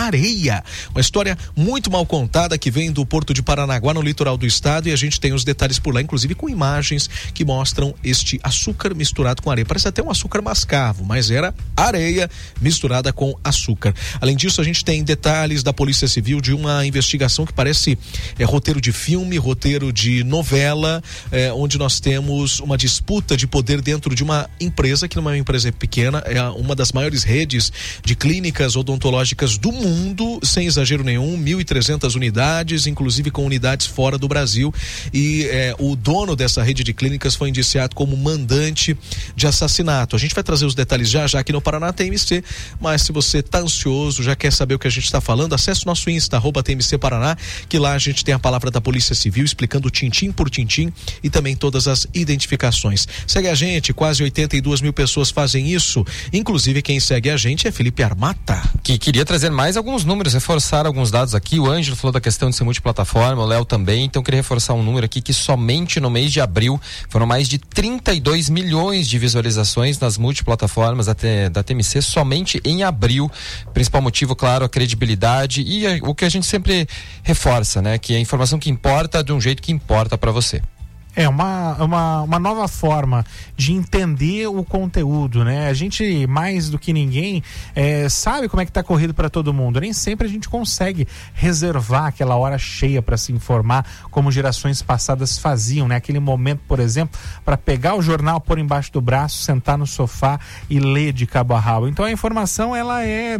areia. Uma história muito mal contada que vem do Porto de Paranaguá, no litoral do estado, e a gente tem os detalhes por lá, inclusive com imagens que mostram este açúcar misturado com areia. Parece até um açúcar mascavo, mas era areia misturada com açúcar. Além disso, a gente tem detalhes da Polícia Civil de uma investigação que parece roteiro de filme, roteiro de novela, onde nós temos uma disputa de poder dentro de uma empresa, que não é uma empresa pequena, é uma das maiores redes de clínicas odontológicas do mundo, sem exagero nenhum, 1.300 unidades, inclusive com unidades fora do Brasil, e o dono dessa rede de clínicas foi indiciado como mandante de assassinato. A gente vai trazer os detalhes já aqui no Paraná TMC, mas se você tá ansioso, já quer saber o que a gente está falando, acesse o nosso Insta, @TMC Paraná, que lá a gente tem a palavra da Polícia Civil explicando tintim por tintim e também todas as identificações. Segue a gente, quase 82 mil pessoas fazem isso, inclusive quem segue a gente é Felipe Armata. Que queria trazer mais alguns números, reforçar alguns dados aqui. O Ângelo falou da questão de ser multiplataforma, o Léo também, então queria reforçar um número aqui que somente no mês de abril foram mais de 32 milhões de visualizações nas multiplataformas da TMC somente em abril. Principal motivo, claro, a credibilidade e o que a gente sempre reforça, né? Que é a informação que importa de um jeito que importa para você. É uma nova forma de entender o conteúdo, né? A gente, mais do que ninguém, sabe como é que tá corrido para todo mundo. Nem sempre a gente consegue reservar aquela hora cheia para se informar, como gerações passadas faziam, né? Aquele momento, por exemplo, para pegar o jornal, pôr embaixo do braço, sentar no sofá e ler de cabo a rabo. Então a informação, ela é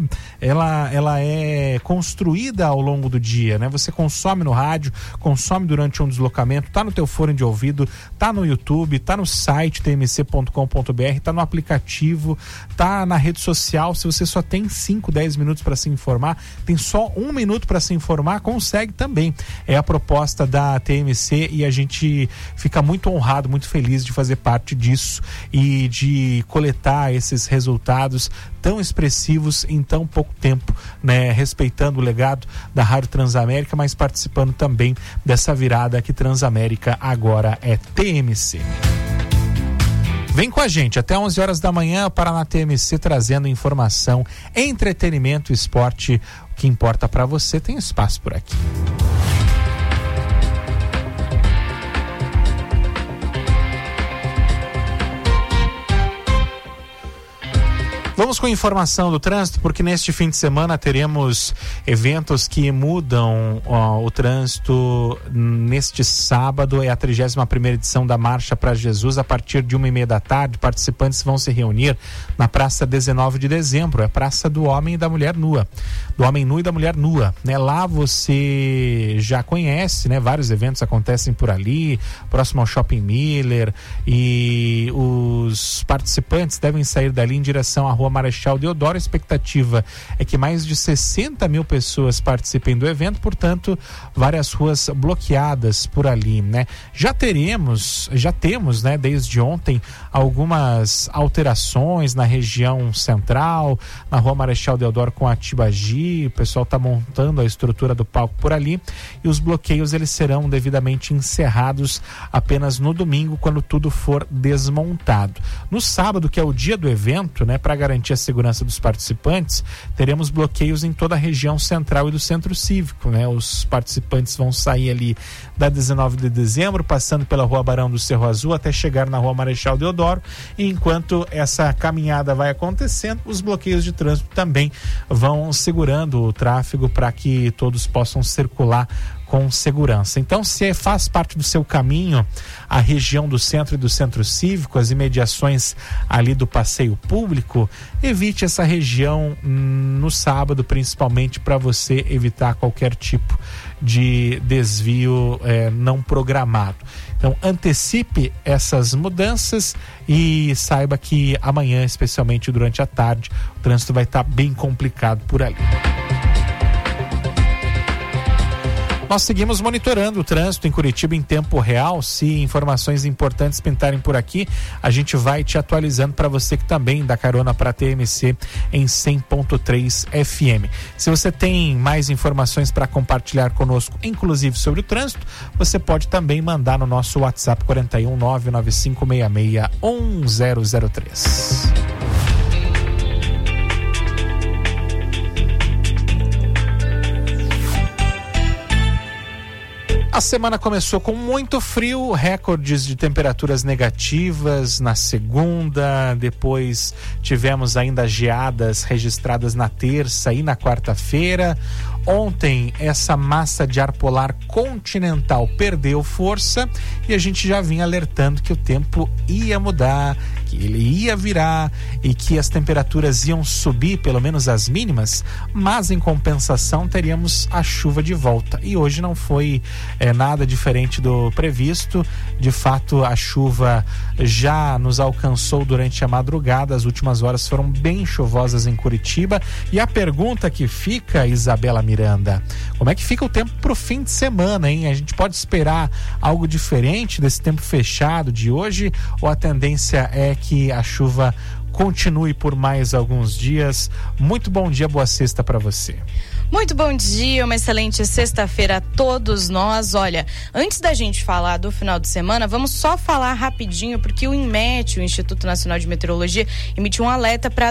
construída ao longo do dia, né? Você consome no rádio, consome durante um deslocamento, tá no teu fone de ouvido, tá no YouTube, tá no site tmc.com.br, tá no aplicativo, tá na rede social. Se você só tem 5, 10 minutos para se informar, tem só 1 minuto para se informar, consegue também. É a proposta da TMC e a gente fica muito honrado, muito feliz de fazer parte disso e de coletar esses resultados tão expressivos em tão pouco tempo, né? Respeitando o legado da Rádio Transamérica, mas participando também dessa virada que Transamérica agora é TMC. Vem com a gente até 11 horas da manhã, Paraná TMC, trazendo informação, entretenimento, esporte. O que importa para você tem espaço por aqui. Vamos com informação do trânsito, porque neste fim de semana teremos eventos que mudam o trânsito. Neste sábado é a 31ª edição da Marcha para Jesus. A partir de 1h30 da tarde, participantes vão se reunir na Praça 19 de Dezembro, é a Praça do Homem e da Mulher Nua, do Homem Nu e da Mulher Nua, né? Lá você já conhece, né? Vários eventos acontecem por ali, próximo ao Shopping Miller, e os participantes devem sair dali em direção à Rua Marechal Deodoro. A expectativa é que mais de 60 mil pessoas participem do evento, portanto, várias ruas bloqueadas por ali, né? Já temos, né, desde ontem, algumas alterações na região central, na Rua Marechal Deodoro com a Tibagi. O pessoal está montando a estrutura do palco por ali, e os bloqueios eles serão devidamente encerrados apenas no domingo, quando tudo for desmontado. No sábado, que é o dia do evento, né, para garantir a segurança dos participantes, teremos bloqueios em toda a região central e do centro cívico, né? Os participantes vão sair ali da 19 de dezembro, passando pela Rua Barão do Cerro Azul até chegar na Rua Marechal Deodoro, e enquanto essa caminhada vai acontecendo, os bloqueios de trânsito também vão segurando o tráfego para que todos possam circular com segurança. Então, se faz parte do seu caminho a região do centro e do centro cívico, as imediações ali do passeio público, evite essa região no sábado, principalmente para você evitar qualquer tipo de desvio não programado. Então, antecipe essas mudanças e saiba que amanhã, especialmente durante a tarde, o trânsito vai estar bem complicado por ali. Nós seguimos monitorando o trânsito em Curitiba em tempo real. Se informações importantes pintarem por aqui, a gente vai te atualizando para você que também dá carona para a TMC em 100.3 FM. Se você tem mais informações para compartilhar conosco, inclusive sobre o trânsito, você pode também mandar no nosso WhatsApp 41 99566 1003. A semana começou com muito frio, recordes de temperaturas negativas na segunda, depois tivemos ainda geadas registradas na terça e na quarta-feira. Ontem, essa massa de ar polar continental perdeu força e a gente já vinha alertando que o tempo ia mudar, que ele ia virar e que as temperaturas iam subir, pelo menos as mínimas, mas em compensação teríamos a chuva de volta. E hoje não foi nada diferente do previsto. De fato, a chuva já nos alcançou durante a madrugada, as últimas horas foram bem chuvosas em Curitiba. E a pergunta que fica, Isabela Miranda, como é que fica o tempo pro fim de semana, hein? A gente pode esperar algo diferente desse tempo fechado de hoje, ou a tendência é que a chuva continue por mais alguns dias? Muito bom dia, boa sexta para você. Muito bom dia, uma excelente sexta-feira a todos nós. Olha, antes da gente falar do final de semana, vamos só falar rapidinho, porque o INMET, o Instituto Nacional de Meteorologia, emitiu um alerta para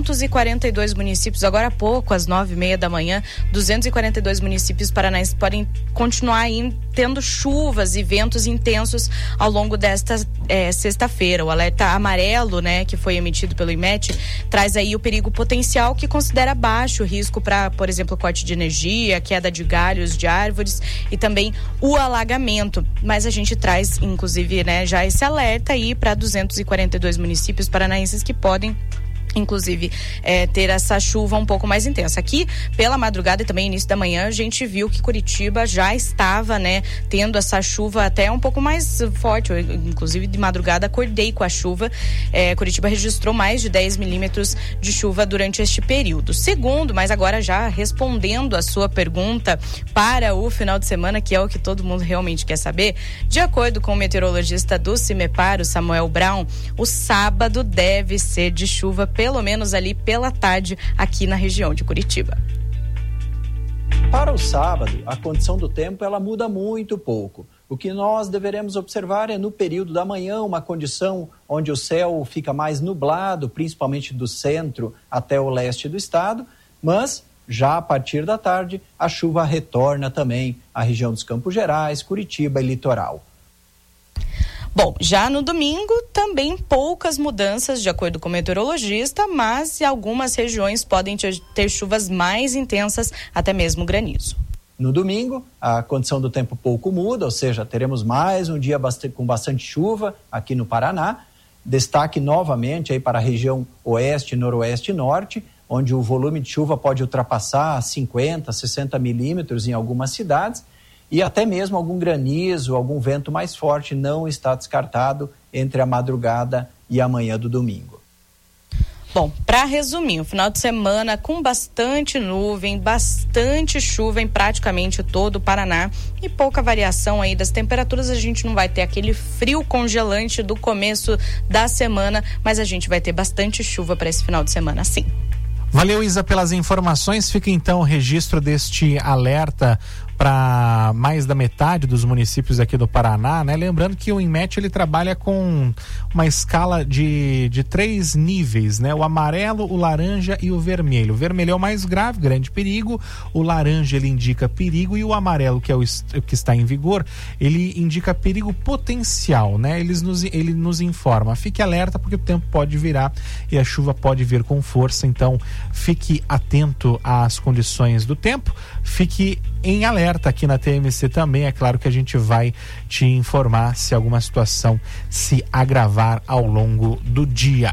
242 municípios, agora há pouco, às 9h30 da manhã, 242 municípios paranaenses podem continuar tendo chuvas e ventos intensos ao longo desta sexta-feira. O alerta amarelo, né, que foi emitido pelo INMET, traz aí o perigo potencial, que considera baixo o risco para, por exemplo, corte de energia, queda de galhos de árvores e também o alagamento. Mas a gente traz, inclusive, né, já esse alerta aí para 242 municípios paranaenses que podem, inclusive, ter essa chuva um pouco mais intensa. Aqui, pela madrugada e também início da manhã, a gente viu que Curitiba já estava, né, tendo essa chuva até um pouco mais forte. Eu, inclusive, de madrugada acordei com a chuva. Curitiba registrou mais de 10 milímetros de chuva durante este período. Segundo, mas agora já respondendo a sua pergunta para o final de semana, que é o que todo mundo realmente quer saber, de acordo com o meteorologista do CIMEPAR, o Samuel Brown, o sábado deve ser de chuva pelo menos ali pela tarde aqui na região de Curitiba. Para o sábado, a condição do tempo ela muda muito pouco. O que nós deveremos observar é no período da manhã uma condição onde o céu fica mais nublado, principalmente do centro até o leste do estado, mas já a partir da tarde a chuva retorna também à região dos Campos Gerais, Curitiba e litoral. Bom, já no domingo também poucas mudanças, de acordo com o meteorologista, mas algumas regiões podem ter chuvas mais intensas, até mesmo granizo. No domingo, a condição do tempo pouco muda, ou seja, teremos mais um dia com bastante chuva aqui no Paraná. Destaque novamente aí para a região oeste, noroeste e norte, onde o volume de chuva pode ultrapassar 50, 60 milímetros em algumas cidades. E até mesmo algum granizo, algum vento mais forte não está descartado entre a madrugada e a manhã do domingo. Bom, para resumir, o final de semana com bastante nuvem, bastante chuva em praticamente todo o Paraná e pouca variação aí das temperaturas. A gente não vai ter aquele frio congelante do começo da semana, mas a gente vai ter bastante chuva para esse final de semana, sim. Valeu, Isa, pelas informações. Fica então o registro deste alerta para mais da metade dos municípios aqui do Paraná, né? Lembrando que o INMET ele trabalha com uma escala de 3 níveis, né? O amarelo, o laranja e o vermelho. O vermelho é o mais grave, grande perigo. O laranja ele indica perigo e o amarelo, que é o que está em vigor, ele indica perigo potencial, né? Ele nos informa. Fique alerta porque o tempo pode virar e a chuva pode vir com força, então fique atento às condições do tempo, fique em alerta aqui na TMC também. É claro que a gente vai te informar se alguma situação se agravar ao longo do dia.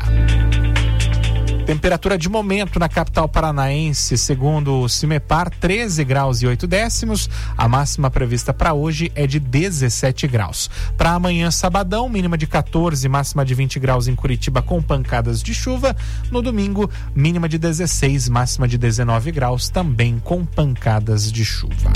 Temperatura de momento na capital paranaense, segundo o CIMEPAR, 13 graus e 8 décimos. A máxima prevista para hoje é de 17 graus. Para amanhã, sabadão, mínima de 14, máxima de 20 graus em Curitiba com pancadas de chuva. No domingo, mínima de 16, máxima de 19 graus também com pancadas de chuva.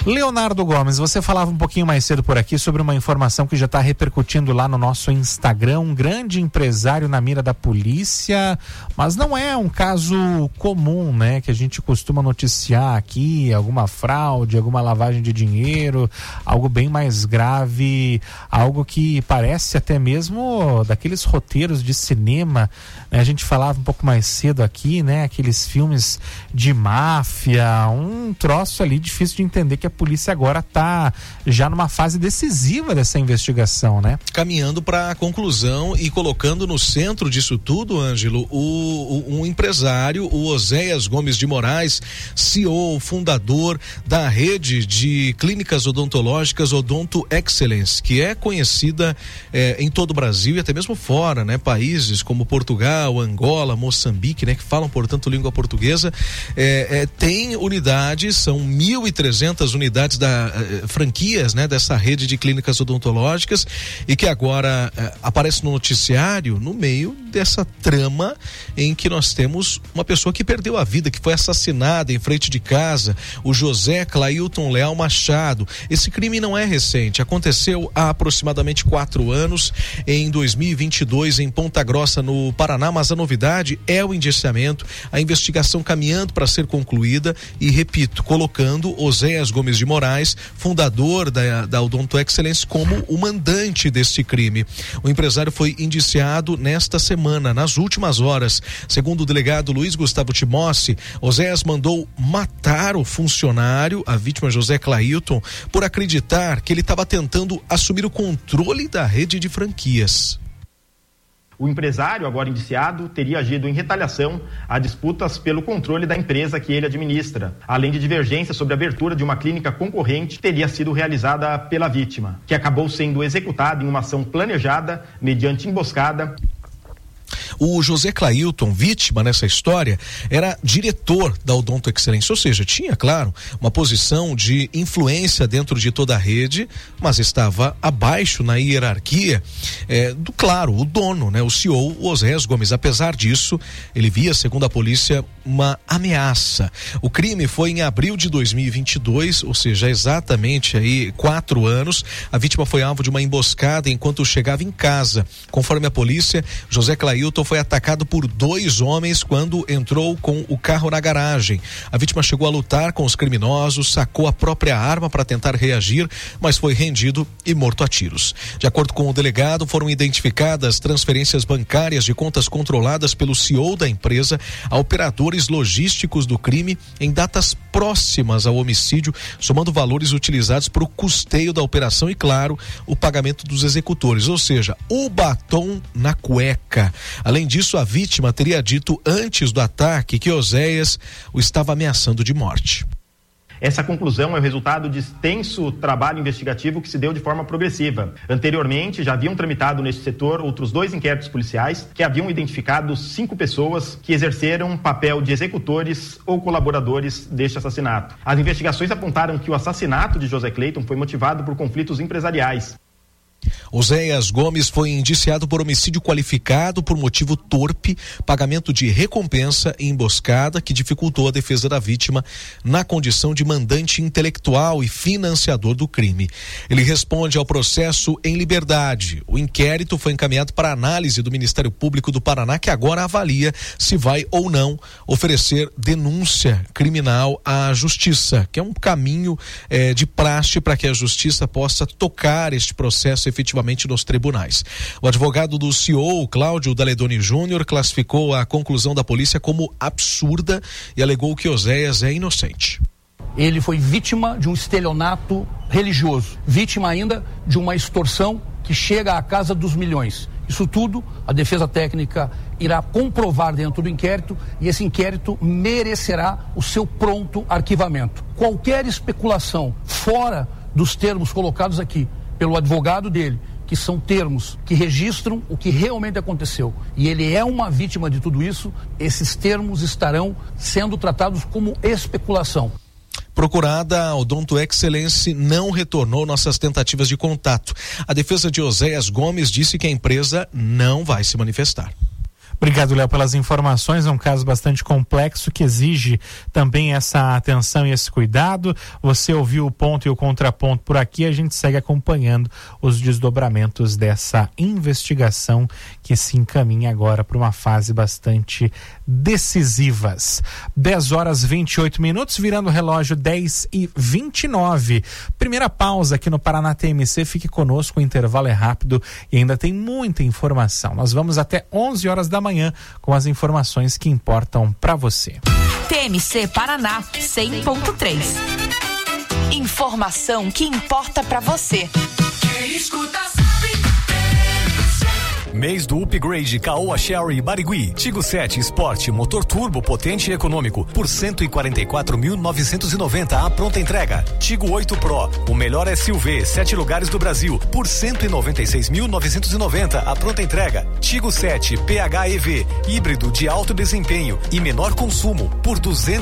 Leonardo Gomes, você falava um pouquinho mais cedo por aqui sobre uma informação que já está repercutindo lá no nosso Instagram, um grande empresário na mira da polícia, mas não é um caso comum, né? Que a gente costuma noticiar aqui, alguma fraude, alguma lavagem de dinheiro, algo bem mais grave, algo que parece até mesmo daqueles roteiros de cinema, né? A gente falava um pouco mais cedo aqui, né? Aqueles filmes de máfia, um troço ali difícil de entender, que a polícia agora está já numa fase decisiva dessa investigação, né? Caminhando para a conclusão e colocando no centro disso tudo, Ângelo, um empresário, o Oséias Gomes de Moraes, CEO, fundador da rede de clínicas odontológicas Odonto Excellence, que é conhecida em todo o Brasil e até mesmo fora, né? Países como Portugal, Angola, Moçambique, né? Que falam, portanto, língua portuguesa, tem unidades, são 1.300 unidades franquias, né, dessa rede de clínicas odontológicas, e que agora aparece no noticiário no meio dessa trama em que nós temos uma pessoa que perdeu a vida, que foi assassinada em frente de casa, o José Clailton Leal Machado. Esse crime não é recente, aconteceu há aproximadamente 4 anos, em 2022, em Ponta Grossa, no Paraná, mas a novidade é o indiciamento, a investigação caminhando para ser concluída e, repito, colocando Oséias Gomes de Moraes, fundador da Odonto Excellence, como o mandante deste crime. O empresário foi indiciado nesta semana, nas últimas horas. Segundo o delegado Luiz Gustavo Timossi, Oséias mandou matar o funcionário, a vítima José Clailton, por acreditar que ele estava tentando assumir o controle da rede de franquias. O empresário, agora indiciado, teria agido em retaliação a disputas pelo controle da empresa que ele administra, além de divergências sobre a abertura de uma clínica concorrente que teria sido realizada pela vítima, que acabou sendo executada em uma ação planejada mediante emboscada. O José Clailton, vítima nessa história, era diretor da Odonto Excellence, ou seja, tinha, claro, uma posição de influência dentro de toda a rede, mas estava abaixo na hierarquia o dono, né, o CEO, o Oséias Gomes. Apesar disso, ele via, segundo a polícia, uma ameaça. O crime foi em abril de 2022, ou seja, exatamente aí 4 anos. A vítima foi alvo de uma emboscada enquanto chegava em casa. Conforme a polícia, José Clailton foi atacado por 2 homens quando entrou com o carro na garagem. A vítima chegou a lutar com os criminosos, sacou a própria arma para tentar reagir, mas foi rendido e morto a tiros. De acordo com o delegado, foram identificadas transferências bancárias de contas controladas pelo CEO da empresa a operadores logísticos do crime em datas próximas ao homicídio, somando valores utilizados para o custeio da operação e, claro, o pagamento dos executores, ou seja, o batom na cueca. Além disso, a vítima teria dito antes do ataque que Oséias o estava ameaçando de morte. Essa conclusão é o resultado de extenso trabalho investigativo que se deu de forma progressiva. Anteriormente, já haviam tramitado neste setor outros 2 inquéritos policiais que haviam identificado 5 pessoas que exerceram papel de executores ou colaboradores deste assassinato. As investigações apontaram que o assassinato de José Clailton foi motivado por conflitos empresariais. Oséias Gomes foi indiciado por homicídio qualificado por motivo torpe, pagamento de recompensa e emboscada que dificultou a defesa da vítima na condição de mandante intelectual e financiador do crime. Ele responde ao processo em liberdade. O inquérito foi encaminhado para análise do Ministério Público do Paraná, que agora avalia se vai ou não oferecer denúncia criminal à Justiça, que é um caminho de praxe para que a Justiça possa tocar este processo efetivamente nos tribunais. O advogado do CEO, Cláudio Daledoni Júnior, classificou a conclusão da polícia como absurda e alegou que Oséias é inocente. Ele foi vítima de um estelionato religioso, vítima ainda de uma extorsão que chega à casa dos milhões. Isso tudo a defesa técnica irá comprovar dentro do inquérito e esse inquérito merecerá o seu pronto arquivamento. Qualquer especulação fora dos termos colocados aqui pelo advogado dele, que são termos que registram o que realmente aconteceu, e ele é uma vítima de tudo isso, esses termos estarão sendo tratados como especulação. Procurada, a Odonto Excellence não retornou nossas tentativas de contato. A defesa de Oséias Gomes disse que a empresa não vai se manifestar. Obrigado, Léo, pelas informações. É um caso bastante complexo que exige também essa atenção e esse cuidado. Você ouviu o ponto e o contraponto por aqui. A gente segue acompanhando os desdobramentos dessa investigação que se encaminha agora para uma fase bastante decisivas. 10h28, virando o relógio 10h29. Primeira pausa aqui no Paraná TMC. Fique conosco, o intervalo é rápido e ainda tem muita informação. Nós vamos até 11 horas da manhã com as informações que importam para você. TMC Paraná 100.3. Informação que importa para você. Quem escuta sabe. Mês do Upgrade Caoa Sherry Barigui. Tigo 7 Sport, motor turbo potente e econômico por 144.990 à pronta entrega. Tigo 8 Pro, o melhor SUV, 7 lugares do Brasil por 196.990 à pronta entrega. Tigo 7 PHEV, híbrido de alto desempenho e menor consumo por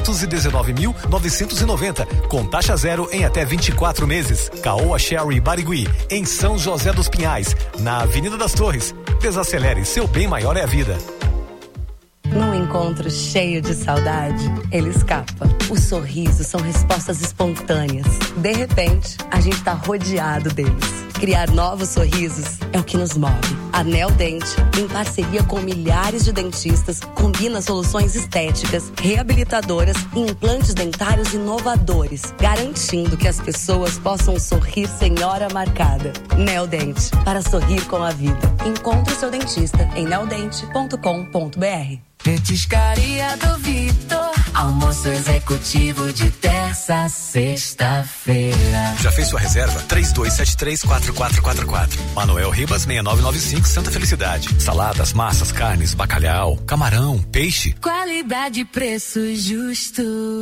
219.990 com taxa zero em até 24 meses. Caoa Sherry Barigui, em São José dos Pinhais, na Avenida das Torres. Desacelere, seu bem maior é a vida. Num encontro cheio de saudade, ele escapa. Os sorrisos são respostas espontâneas. De repente, a gente tá rodeado deles. Criar novos sorrisos é o que nos move. A Neodente, em parceria com milhares de dentistas, combina soluções estéticas, reabilitadoras e implantes dentários inovadores, garantindo que as pessoas possam sorrir sem hora marcada. Neodente, para sorrir com a vida. Encontre o seu dentista em neodente.com.br. Petiscaria do Vitor, almoço executivo de terça a sexta-feira. Já fez sua reserva? 32734444. Manuel Ribas 6995, Santa Felicidade. Saladas, massas, carnes, bacalhau, camarão, peixe. Qualidade e preço justo.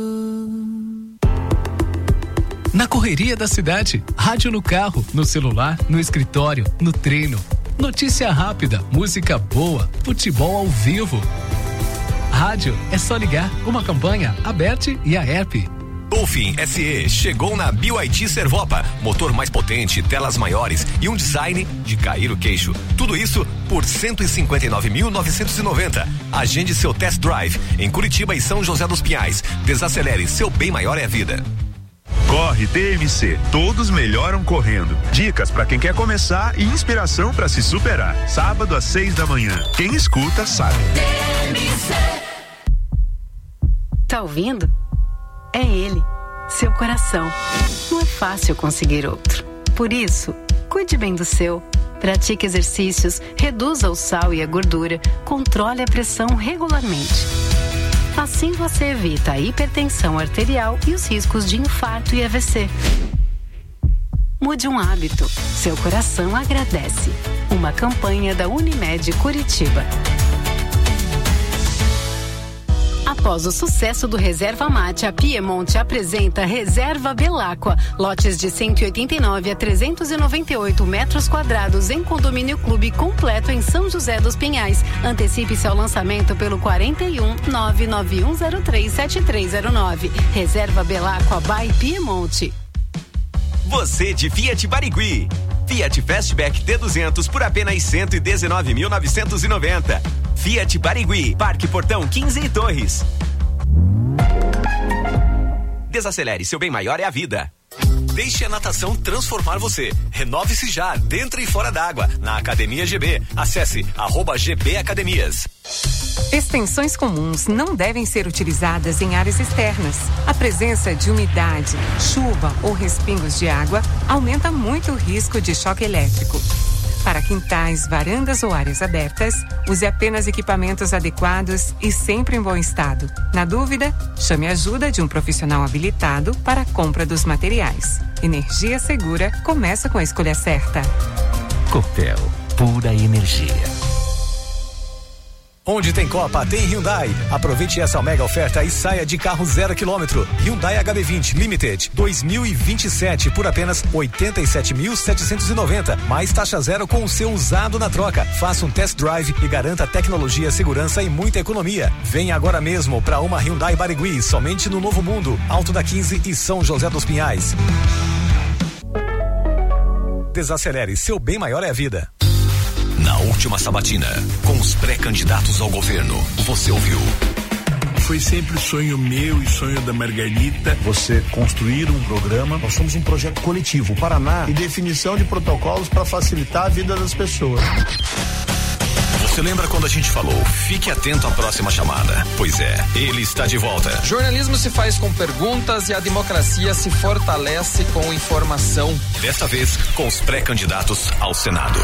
Na correria da cidade, rádio no carro, no celular, no escritório, no treino. Notícia rápida, música boa, futebol ao vivo. Rádio é só ligar. Uma campanha aberta e a app. Dolphin SE chegou na BYD Servopa. Motor mais potente, telas maiores e um design de cair o queixo. Tudo isso por 159.990. Agende seu test drive em Curitiba e São José dos Pinhais. Desacelere, seu bem maior é a vida. Corre TMC, todos melhoram correndo. Dicas para quem quer começar e inspiração para se superar. Sábado às 6 da manhã. Quem escuta sabe. TMC. Tá ouvindo? É ele, seu coração. Não é fácil conseguir outro. Por isso, cuide bem do seu. Pratique exercícios, reduza o sal e a gordura, controle a pressão regularmente. Assim você evita a hipertensão arterial e os riscos de infarto e AVC. Mude um hábito. Seu coração agradece. Uma campanha da Unimed Curitiba. Após o sucesso do Reserva Mate, a Piemonte apresenta Reserva Belacqua. Lotes de 189 a 398 metros quadrados em condomínio clube completo em São José dos Pinhais. Antecipe-se ao lançamento pelo 41 99103 7309. Reserva Belacqua by Piemonte. Você de Fiat Barigui. Fiat Fastback T200 por apenas 119.990. Fiat Barigui, Parque Portão 15 e Torres. Desacelere, seu bem maior é a vida. Deixe a natação transformar você. Renove-se já, dentro e fora d'água, na Academia GB. Acesse @GB Academias. Extensões comuns não devem ser utilizadas em áreas externas. A presença de umidade, chuva ou respingos de água aumenta muito o risco de choque elétrico. Para quintais, varandas ou áreas abertas, use apenas equipamentos adequados e sempre em bom estado. Na dúvida, chame a ajuda de um profissional habilitado para a compra dos materiais. Energia segura começa com a escolha certa. Copel, pura energia. Onde tem Copa, tem Hyundai. Aproveite essa mega oferta e saia de carro 0 km. Hyundai HB20 Limited 2027 por apenas 87.790. Mais taxa zero com o seu usado na troca. Faça um test drive e garanta tecnologia, segurança e muita economia. Venha agora mesmo para uma Hyundai Barigui, somente no Novo Mundo, Alto da 15 e São José dos Pinhais. Desacelere, seu bem maior é a vida. Na última sabatina, com os pré-candidatos ao governo, você ouviu. Foi sempre sonho meu e sonho da Margarita. Você construir um programa. Nós somos um projeto coletivo, Paraná, e definição de protocolos para facilitar a vida das pessoas. Você lembra quando a gente falou, fique atento à próxima chamada? Pois é, ele está de volta. Jornalismo se faz com perguntas e a democracia se fortalece com informação. Desta vez, com os pré-candidatos ao Senado.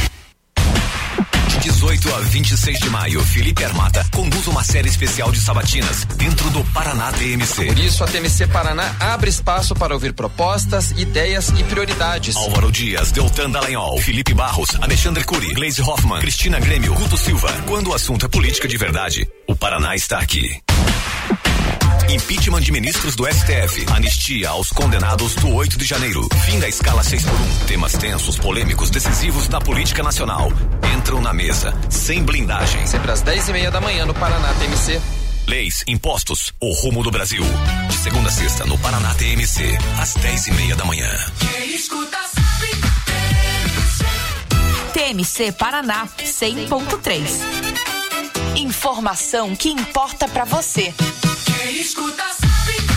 De 18 a 26 de maio, Felipe Armata conduz uma série especial de sabatinas dentro do Paraná TMC. Por isso, a TMC Paraná abre espaço para ouvir propostas, ideias e prioridades. Álvaro Dias, Deltan Dallagnol, Felipe Barros, Alexandre Cury, Gleisi Hoffmann, Cristina Grêmio, Guto Silva. Quando o assunto é política de verdade, o Paraná está aqui. Impeachment de ministros do STF. Anistia aos condenados do 8 de janeiro. Fim da escala 6x1. Temas tensos, polêmicos, decisivos da política nacional. Entram na mesa, sem blindagem. Sempre às 10:30 da manhã no Paraná TMC. Leis, impostos, o rumo do Brasil. De segunda a sexta no Paraná TMC, às 10:30 da manhã. Quem escuta sabe. TMC Paraná 100.3. Informação que importa pra você. Quem escuta sabe.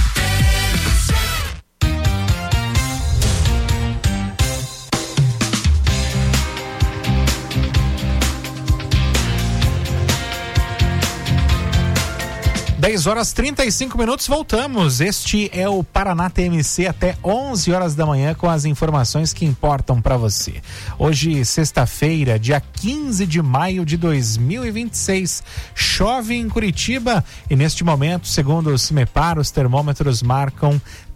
10h35, voltamos. Este é o Paraná TMC até 11 horas da manhã com as informações que importam para você. Hoje, sexta-feira, dia 15 de maio de 2026. Chove em Curitiba e neste momento, segundo o CIMEPAR, os termômetros marcam